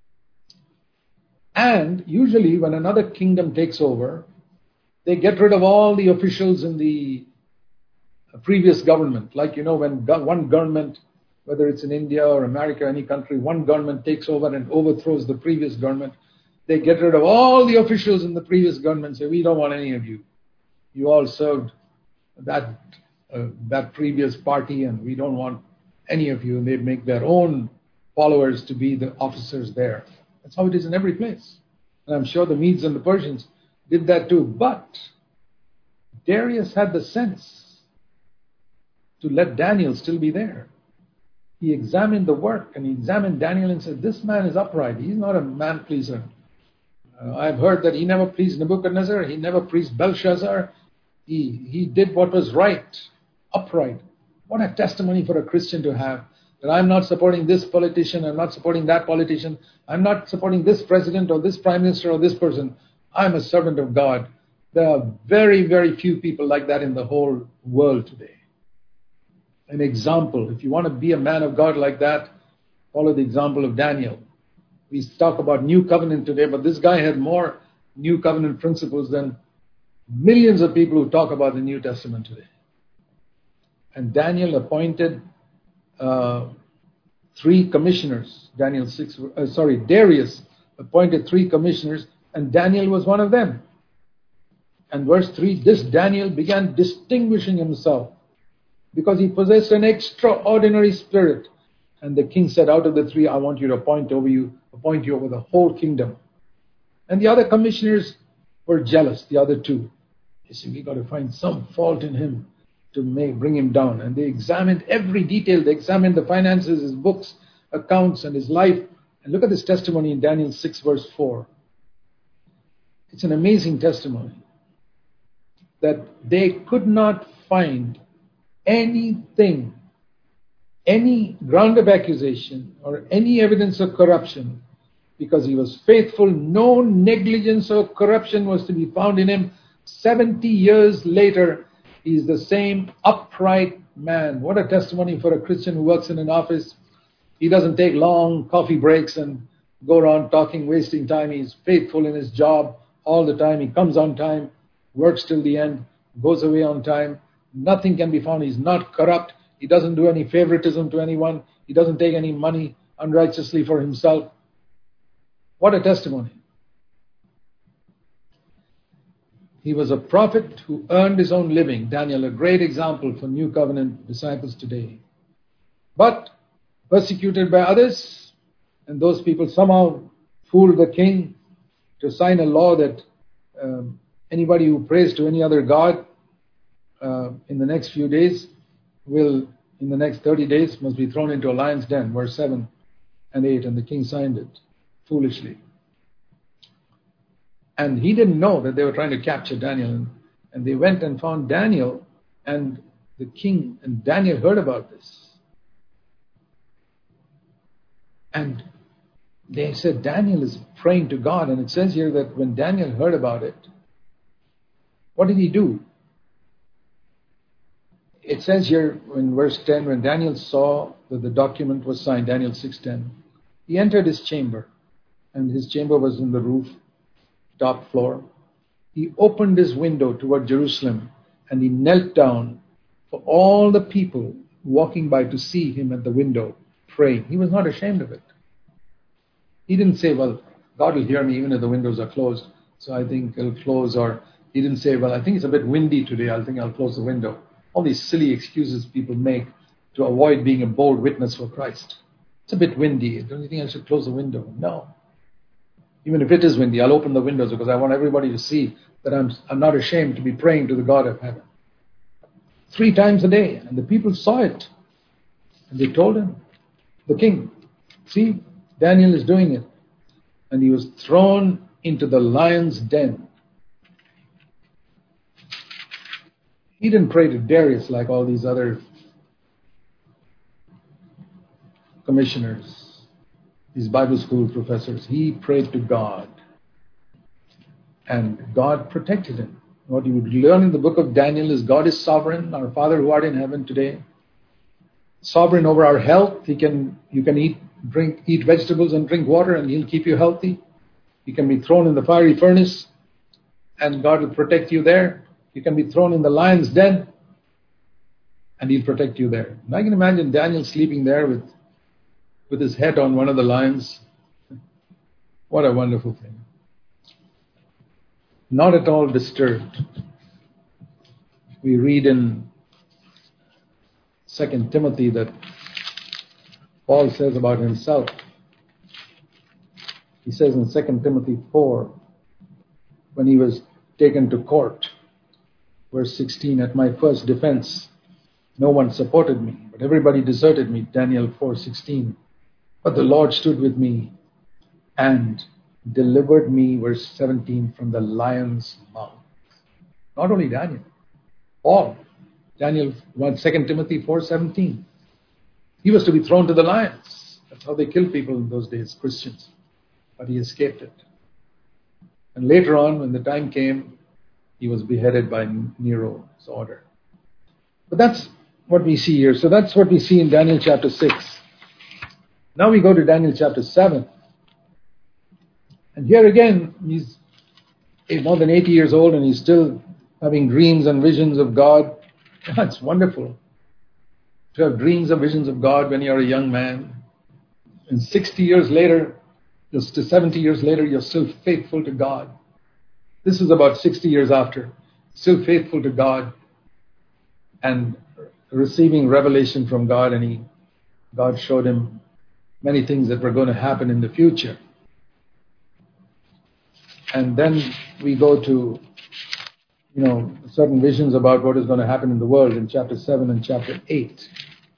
Speaker 1: And usually when another kingdom takes over, they get rid of all the officials in the previous government. Like, you know, when one government, whether it's in India or America, any country, one government takes over and overthrows the previous government, they get rid of all the officials in the previous government and say, we don't want any of you. You all served that, uh, that previous party and we don't want any of you. And they make their own followers to be the officers there. That's how it is in every place. And I'm sure the Medes and the Persians did that too. But Darius had the sense to let Daniel still be there. He examined the work and he examined Daniel and said, this man is upright. He's not a man pleaser. Uh, I've heard that he never pleased Nebuchadnezzar. He never pleased Belshazzar. He, he did what was right, upright. What a testimony for a Christian to have. That I'm not supporting this politician, I'm not supporting that politician, I'm not supporting this president or this prime minister or this person. I'm a servant of God. There are very, very few people like that in the whole world today. An example, if you want to be a man of God like that, follow the example of Daniel. We talk about New Covenant today, but this guy had more New Covenant principles than millions of people who talk about the New Testament today. And Daniel appointed uh, three commissioners. Daniel six, uh, sorry, Darius appointed three commissioners, and Daniel was one of them. And verse three, this Daniel began distinguishing himself because he possessed an extraordinary spirit. And the king said, out of the three, I want you to appoint over you, appoint you over the whole kingdom. And the other commissioners were jealous, the other two. They said, we got to find some fault in him to make, bring him down. And they examined every detail. They examined the finances, his books, accounts, and his life. And look at this testimony in Daniel six, verse four. It's an amazing testimony that they could not find anything, any ground of accusation or any evidence of corruption, because he was faithful. No negligence or corruption was to be found in him. seventy years later, he is the same upright man. What a testimony for a Christian who works in an office. He doesn't take long coffee breaks and go around talking, wasting time. He's faithful in his job all the time. He comes on time, works till the end, goes away on time. Nothing can be found. He's not corrupt. He doesn't do any favoritism to anyone. He doesn't take any money unrighteously for himself. What a testimony. He was a prophet who earned his own living. Daniel, a great example for New Covenant disciples today. But persecuted by others, and those people somehow fooled the king to sign a law that um, anybody who prays to any other god uh, in the next few days will, in the next thirty days, must be thrown into a lion's den, verse seven and eight, and the king signed it foolishly. And he didn't know that they were trying to capture Daniel. And, and they went and found Daniel, and the king and Daniel heard about this. And they said, Daniel is praying to God. And it says here that when Daniel heard about it, what did he do? It says here in verse ten, when Daniel saw that the document was signed, Daniel six ten, he entered his chamber. And his chamber was in the roof, top floor. He opened his window toward Jerusalem, and he knelt down for all the people walking by to see him at the window praying. He was not ashamed of it. He didn't say, well, God will hear me even if the windows are closed, so I think I'll close. Or he didn't say, well, I think it's a bit windy today, I think I'll close the window. All these silly excuses people make to avoid being a bold witness for Christ. It's a bit windy. Don't you think I should close the window? No. Even if it is windy, I'll open the windows because I want everybody to see that I'm, I'm not ashamed to be praying to the God of heaven. Three times a day. And the people saw it. And they told him, the king, see, Daniel is doing it. And he was thrown into the lion's den. He didn't pray to Darius like all these other commissioners, these Bible school professors. He prayed to God. And God protected him. What you would learn in the book of Daniel is God is sovereign, our Father who art in heaven today. Sovereign over our health. He can, you can eat, drink, eat vegetables and drink water and he'll keep you healthy. You can be thrown in the fiery furnace and God will protect you there. You can be thrown in the lion's den and he'll protect you there. And I can imagine Daniel sleeping there with, with his head on one of the lions. What a wonderful thing. Not at all disturbed. We read in Second Timothy that Paul says about himself. He says in Second Timothy four, when he was taken to court, verse sixteen, at my first defense, no one supported me, but everybody deserted me, Daniel four sixteen. But the Lord stood with me and delivered me, verse seventeen, from the lion's mouth. Not only Daniel, Paul, Daniel, Second Timothy four seventeen. He was to be thrown to the lions. That's how they killed people in those days, Christians. But he escaped it. And later on, when the time came, he was beheaded by Nero's order. But that's what we see here. So that's what we see in Daniel chapter six. Now we go to Daniel chapter seven. And here again, he's more than eighty years old and he's still having dreams and visions of God. That's wonderful to have dreams and visions of God when you're a young man. And sixty years later, just seventy years later, you're still faithful to God. This is about sixty years after. Still faithful to God and receiving revelation from God. And he, God showed him many things that were going to happen in the future. And then we go to, you know, certain visions about what is going to happen in the world in chapter seven and chapter eight.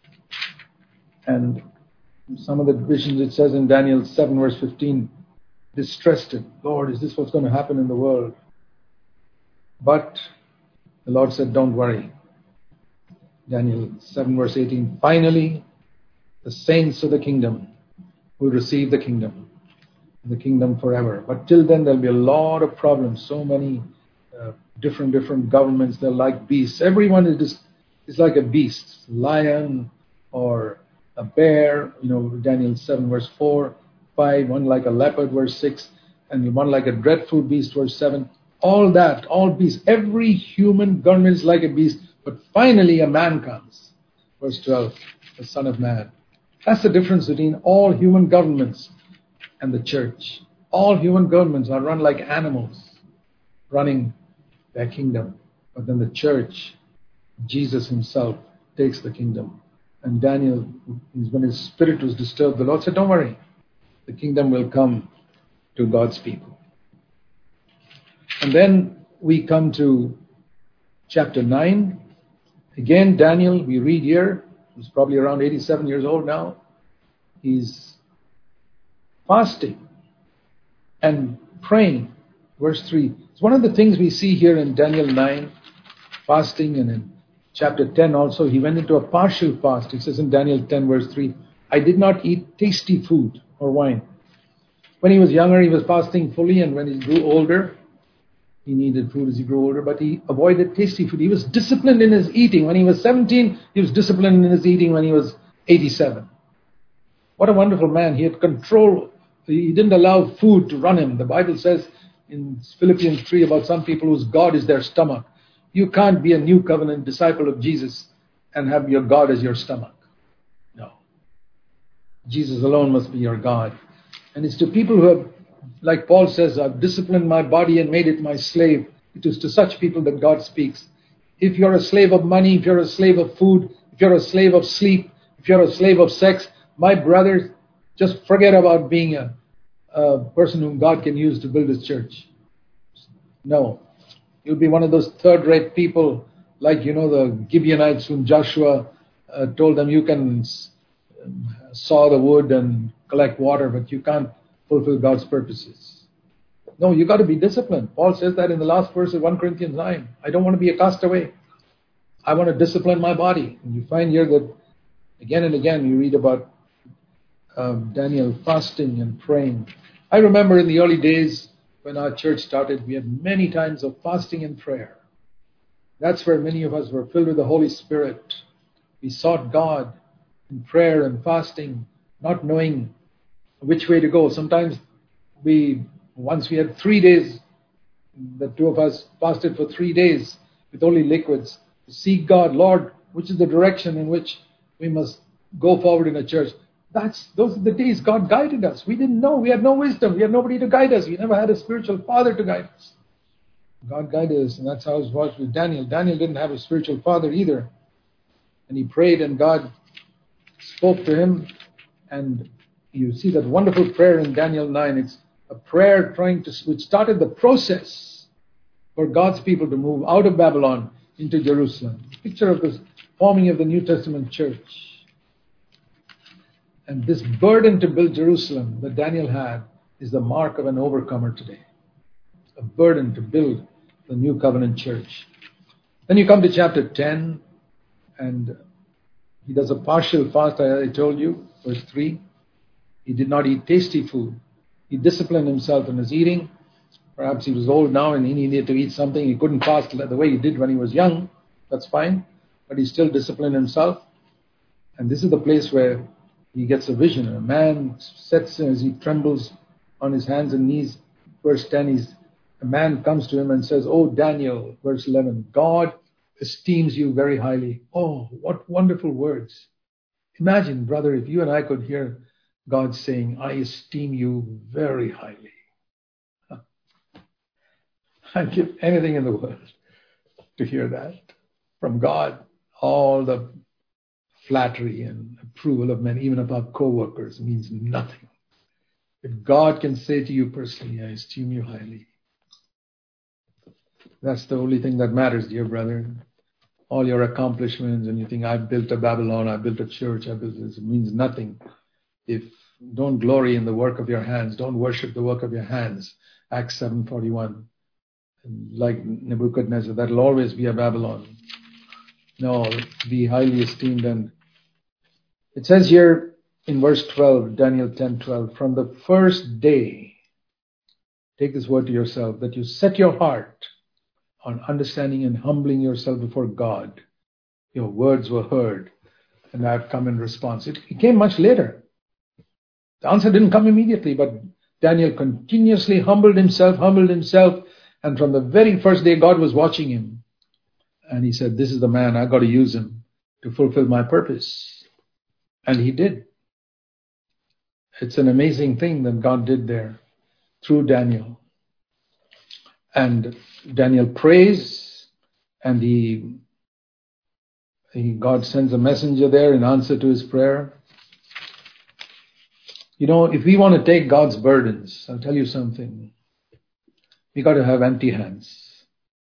Speaker 1: And some of the visions, it says in Daniel seven verse fifteen, distressed him. Lord, is this what's going to happen in the world? But the Lord said, don't worry. Daniel seven verse eighteen, finally, the saints of the kingdom will receive the kingdom, the kingdom forever. But till then, there'll be a lot of problems. So many uh, different, different governments. They're like beasts. Everyone is just, is like a beast, lion or a bear, you know, Daniel seven verse four, five, one like a leopard verse six, and one like a dreadful beast verse seven. All that, all beasts. Every human government is like a beast, but finally a man comes. Verse twelve, the Son of Man. That's the difference between all human governments and the church. All human governments are run like animals, running their kingdom. But then the church, Jesus himself, takes the kingdom. And Daniel, when his spirit was disturbed, the Lord said, don't worry, the kingdom will come to God's people. And then we come to chapter nine. Again, Daniel, we read here, he's probably around eighty-seven years old now. He's fasting and praying. Verse three. It's one of the things we see here in Daniel nine, fasting, and in chapter ten also, he went into a partial fast. It says in Daniel ten verse three, I did not eat tasty food or wine. When he was younger, he was fasting fully, and when he grew older, he needed food as he grew older, but he avoided tasty food. He was disciplined in his eating. When he was seventeen, he was disciplined in his eating when he was eighty-seven. What a wonderful man. He had control. He didn't allow food to run him. The Bible says in Philippians three about some people whose God is their stomach. You can't be a new covenant disciple of Jesus and have your God as your stomach. No. Jesus alone must be your God. And it's to people who have, like Paul says, I've disciplined my body and made it my slave. It is to such people that God speaks. If you're a slave of money, if you're a slave of food, if you're a slave of sleep, if you're a slave of sex, my brothers, just forget about being a, a person whom God can use to build his church. No. You'll be one of those third-rate people, like, you know, the Gibeonites whom Joshua uh, told them, you can um, saw the wood and collect water, but you can't fulfill God's purposes. No, you got to be disciplined. Paul says that in the last verse of First Corinthians nine. I don't want to be a castaway. I want to discipline my body. And you find here that again and again you read about um, Daniel fasting and praying. I remember in the early days when our church started, we had many times of fasting and prayer. That's where many of us were filled with the Holy Spirit. We sought God in prayer and fasting, not knowing which way to go. Sometimes we, once we had three days, the two of us fasted for three days with only liquids to seek God. Lord, which is the direction in which we must go forward in a church? That's, those are the days God guided us. We didn't know. We had no wisdom. We had nobody to guide us. We never had a spiritual father to guide us. God guided us, and that's how it was with Daniel. Daniel didn't have a spiritual father either. And he prayed, and God spoke to him. And you see that wonderful prayer in Daniel nine. It's a prayer trying to, which started the process for God's people to move out of Babylon into Jerusalem. Picture of the forming of the New Testament church. And this burden to build Jerusalem that Daniel had is the mark of an overcomer today. A burden to build the new covenant church. Then you come to chapter ten, and he does a partial fast, I told you, verse three. He did not eat tasty food. He disciplined himself in his eating. Perhaps he was old now and he needed to eat something. He couldn't fast the way he did when he was young. That's fine. But he still disciplined himself. And this is the place where he gets a vision. A man sits as he trembles on his hands and knees. Verse ten, he's, a man comes to him and says, "Oh, Daniel," verse eleven, "God esteems you very highly." Oh, what wonderful words. Imagine, brother, if you and I could hear God saying, "I esteem you very highly." I'd give anything in the world to hear that from God. All the flattery and approval of men, even of our co-workers, means nothing. If God can say to you personally, "I esteem you highly," that's the only thing that matters, dear brother. All your accomplishments, and you think, "I've built a Babylon, I built a church, I built this," it means nothing. If don't glory in the work of your hands, don't worship the work of your hands. Acts seven forty-one. Like Nebuchadnezzar, that'll always be a Babylon. No, be highly esteemed. And it says here in verse twelve, Daniel ten twelve, from the first day, take this word to yourself, that you set your heart on understanding and humbling yourself before God, your words were heard, and I've come in response. It, it came much later. The answer didn't come immediately, but Daniel continuously humbled himself, humbled himself, and from the very first day, God was watching him. And he said, "This is the man, I've got to use him to fulfill my purpose." And he did. It's an amazing thing that God did there through Daniel. And Daniel prays, and he, he God sends a messenger there in answer to his prayer. You know, if we want to take God's burdens, I'll tell you something. We got to have empty hands.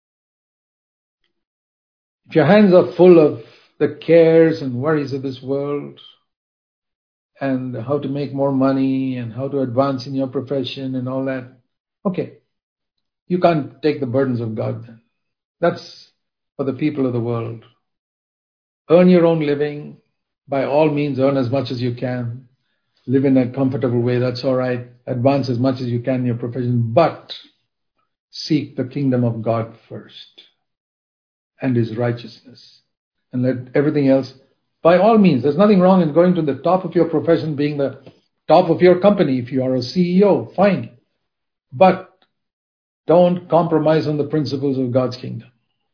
Speaker 1: If your hands are full of the cares and worries of this world, and how to make more money, and how to advance in your profession and all that, okay, you can't take the burdens of God then. That's for the people of the world. Earn your own living. By all means, earn as much as you can. Live in a comfortable way, that's all right. Advance as much as you can in your profession, but seek the kingdom of God first and his righteousness. And let everything else, by all means, there's nothing wrong in going to the top of your profession, being the top of your company. If you are a C E O, fine. But don't compromise on the principles of God's kingdom.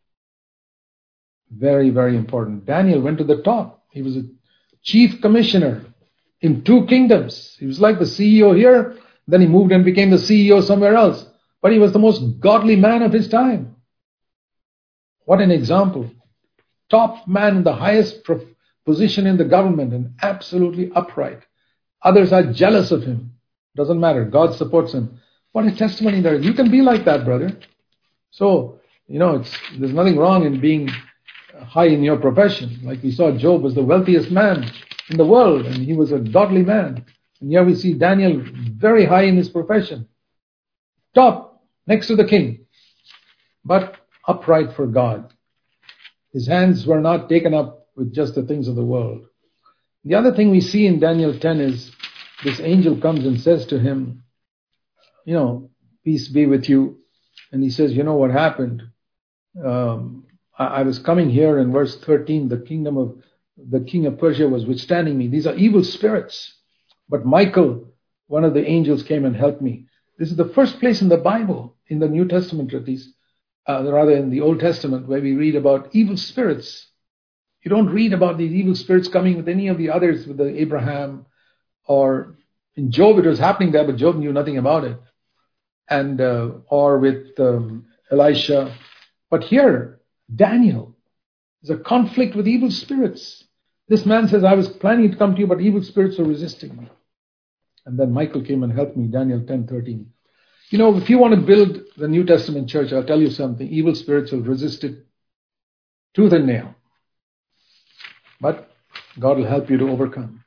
Speaker 1: Very, very important. Daniel went to the top. He was a chief commissioner in two kingdoms. He was like the C E O here, then he moved and became the C E O somewhere else. But he was the most godly man of his time. What an example. Top man in the highest position in the government and absolutely upright. Others are jealous of him. Doesn't matter. God supports him. What a testimony there is. You can be like that, brother. So, you know, it's, there's nothing wrong in being high in your profession. Like we saw, Job was the wealthiest man in the world, and he was a godly man. And here we see Daniel very high in his profession. Top, next to the king, but upright for God. His hands were not taken up with just the things of the world. The other thing we see in Daniel ten is this angel comes and says to him, you know, "Peace be with you." And he says, "You know what happened? Um, I, I was coming here in verse thirteen, the kingdom of the king of Persia was withstanding me. These are evil spirits. But Michael, one of the angels, came and helped me." This is the first place in the Bible, in the New Testament at least, uh, rather in the Old Testament, where we read about evil spirits. You don't read about these evil spirits coming with any of the others, with the Abraham, or in Job it was happening there, but Job knew nothing about it. And uh, or with um, Elisha. But here, Daniel, there's a conflict with evil spirits. This man says, "I was planning to come to you, but evil spirits are resisting me." And then Michael came and helped me, Daniel ten thirteen. You know, if you want to build the New Testament church, I'll tell you something. Evil spirits will resist it tooth and nail. But God will help you to overcome.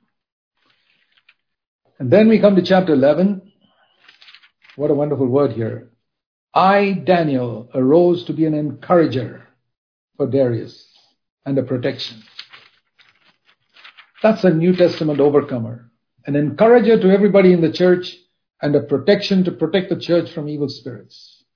Speaker 1: And then we come to chapter eleven. What a wonderful word here. "I, Daniel, arose to be an encourager for Darius and a protection." That's a New Testament overcomer. An encourager to everybody in the church and a protection to protect the church from evil spirits.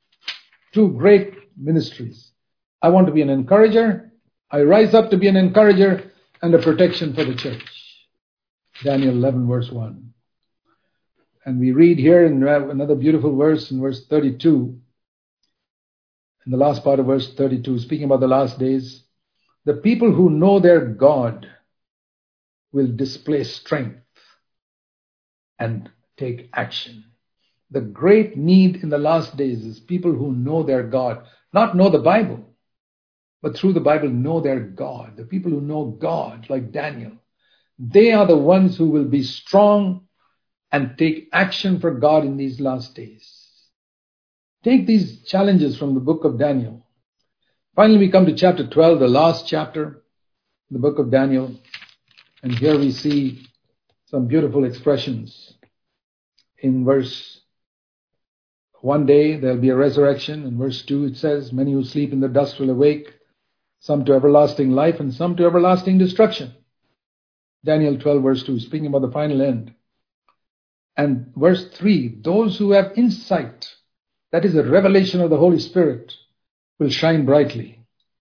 Speaker 1: two great ministries. I want to be an encourager. I rise up to be an encourager and a protection for the church. Daniel eleven verse one. And we read here in another beautiful verse in verse thirty-two. In the last part of verse thirty-two, speaking about the last days, the people who know their God will display strength and take action. The great need in the last days is people who know their God, not know the Bible, but through the Bible know their God. The people who know God, like Daniel, they are the ones who will be strong and take action for God in these last days. Take these challenges from the book of Daniel. Finally, we come to chapter twelve, the last chapter, the book of Daniel. And here we see some beautiful expressions. In verse one day, there'll be a resurrection. In verse two, it says, many who sleep in the dust will awake, some to everlasting life and some to everlasting destruction. Daniel twelve, verse two, speaking about the final end. And verse three, those who have insight, that is a revelation of the Holy Spirit, will shine brightly.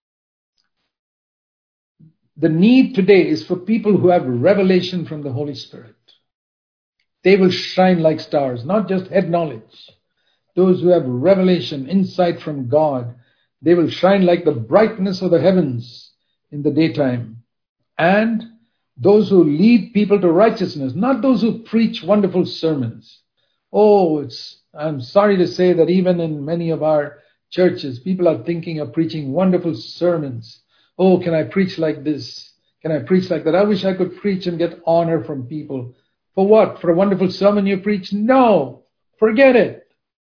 Speaker 1: The need today is for people who have revelation from the Holy Spirit. They will shine like stars, not just head knowledge. Those who have revelation, insight from God, they will shine like the brightness of the heavens in the daytime. And those who lead people to righteousness, not those who preach wonderful sermons. Oh, it's, I'm sorry to say that even in many of our churches, people are thinking of preaching wonderful sermons. Oh, can I preach like this? Can I preach like that? I wish I could preach and get honor from people. For what? For a wonderful sermon you preach? No, forget it.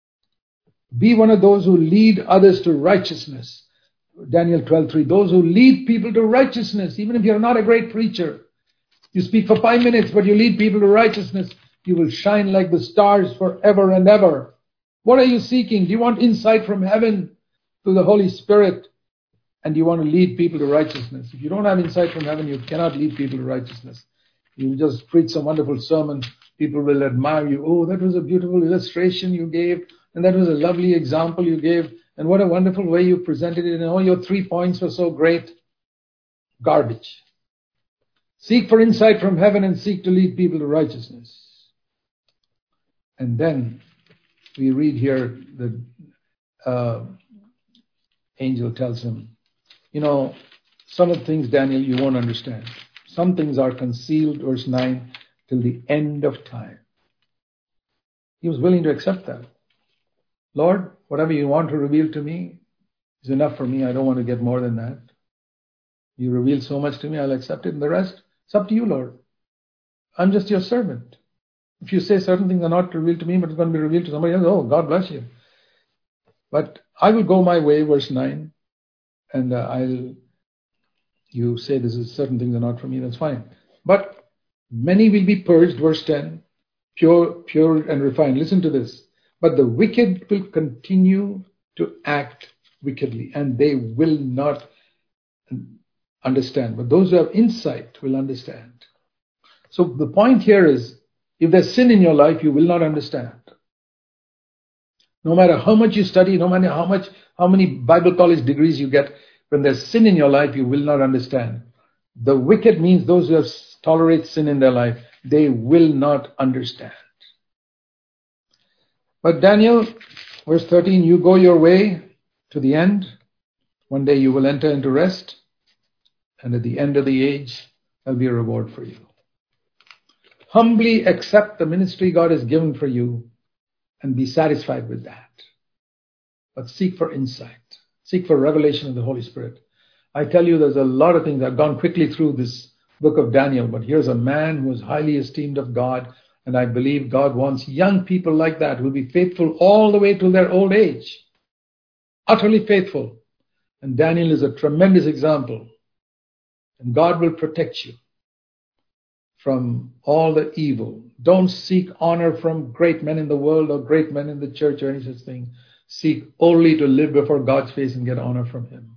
Speaker 1: Be one of those who lead others to righteousness. Daniel twelve three, those who lead people to righteousness, even if you're not a great preacher. You speak for five minutes, but you lead people to righteousness. You will shine like the stars forever and ever. What are you seeking? Do you want insight from heaven through the Holy Spirit? And you want to lead people to righteousness? If you don't have insight from heaven, you cannot lead people to righteousness. You just preach some wonderful sermon. People will admire you. Oh, that was a beautiful illustration you gave. And that was a lovely example you gave. And what a wonderful way you presented it. And all your three points were so great. Garbage. Seek for insight from heaven and seek to lead people to righteousness. And then we read here the uh, angel tells him, you know, some of the things, Daniel, you won't understand. Some things are concealed, verse nine, till the end of time. He was willing to accept that. Lord, whatever you want to reveal to me is enough for me. I don't want to get more than that. You reveal so much to me, I'll accept it. And the rest, it's up to you, Lord. I'm just your servant. If you say certain things are not revealed to me, but it's going to be revealed to somebody else, oh, God bless you. But I will go my way, verse nine, and uh, I'll, you say this is certain things are not for me, that's fine. But many will be purged, verse ten, pure, pure and refined. Listen to this. But the wicked will continue to act wickedly, and they will not understand. But those who have insight will understand. So the point here is, if there's sin in your life, you will not understand. No matter how much you study, no matter how much, how many Bible college degrees you get, when there's sin in your life, you will not understand. The wicked means those who have tolerate sin in their life. They will not understand. But Daniel, verse thirteen, you go your way to the end. One day you will enter into rest. And at the end of the age, there'll be a reward for you. Humbly accept the ministry God has given for you and be satisfied with that. But seek for insight. Seek for revelation of the Holy Spirit. I tell you, there's a lot of things. I've gone quickly through this book of Daniel, but here's a man who is highly esteemed of God, and I believe God wants young people like that who will be faithful all the way to their old age. Utterly faithful. And Daniel is a tremendous example. And God will protect you from all the evil. Don't seek honor from great men in the world or great men in the church or any such thing. Seek only to live before God's face and get honor from Him.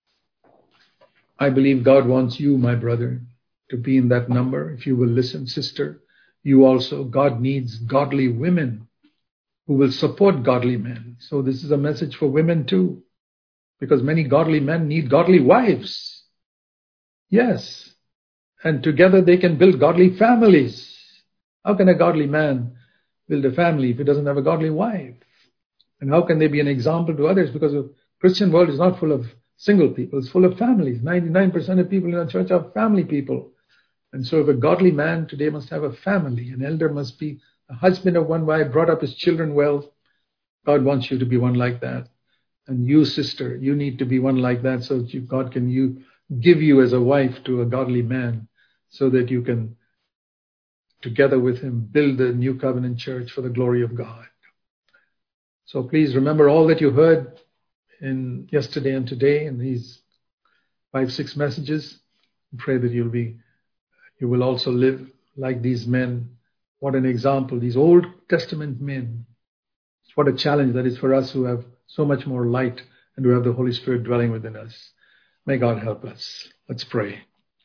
Speaker 1: I believe God wants you, my brother, to be in that number. If you will listen, sister, you also, God needs godly women who will support godly men. So this is a message for women too, because many godly men need godly wives. Yes. And together they can build godly families. How can a godly man build a family if he doesn't have a godly wife? And how can they be an example to others? Because the Christian world is not full of single people. It's full of families. ninety-nine percent of people in our church are family people. And so if a godly man today must have a family, an elder must be a husband of one wife, brought up his children well. God wants you to be one like that. And you, sister, you need to be one like that so that you, God can you give you as a wife to a godly man so that you can, together with him, build the new covenant church for the glory of God. So please remember all that you heard in yesterday and today in these five, six messages. And pray that you'll be, you will also live like these men. What an example, these Old Testament men. What a challenge that is for us who have so much more light and who have the Holy Spirit dwelling within us. May God help us. Let's pray.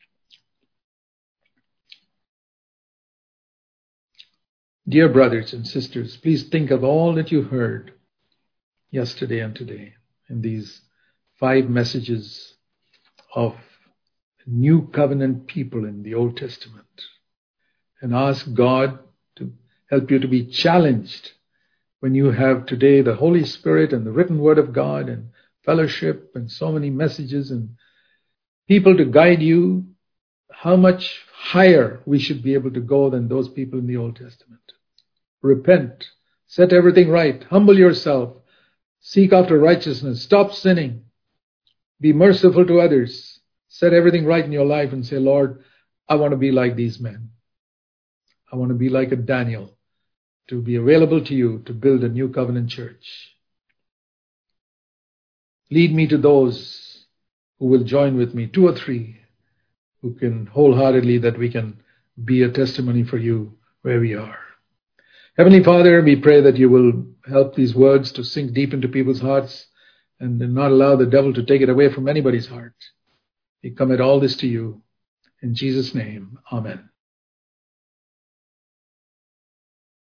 Speaker 1: Dear brothers and sisters, please think of all that you heard yesterday and today in these five messages of new covenant people in the Old Testament, and ask God to help you to be challenged when you have today the Holy Spirit and the written word of God and fellowship and so many messages and people to guide you, how much higher we should be able to go than those people in the Old Testament. Repent, set everything right, humble yourself, seek after righteousness, stop sinning, be merciful to others, set everything right in your life and say, Lord, I want to be like these men. I want to be like a Daniel, to be available to you to build a new covenant church. Lead me to those who will join with me, two or three, who can wholeheartedly, that we can be a testimony for you where we are. Heavenly Father, we pray that you will help these words to sink deep into people's hearts and not allow the devil to take it away from anybody's heart. We commit all this to you. In Jesus' name, amen.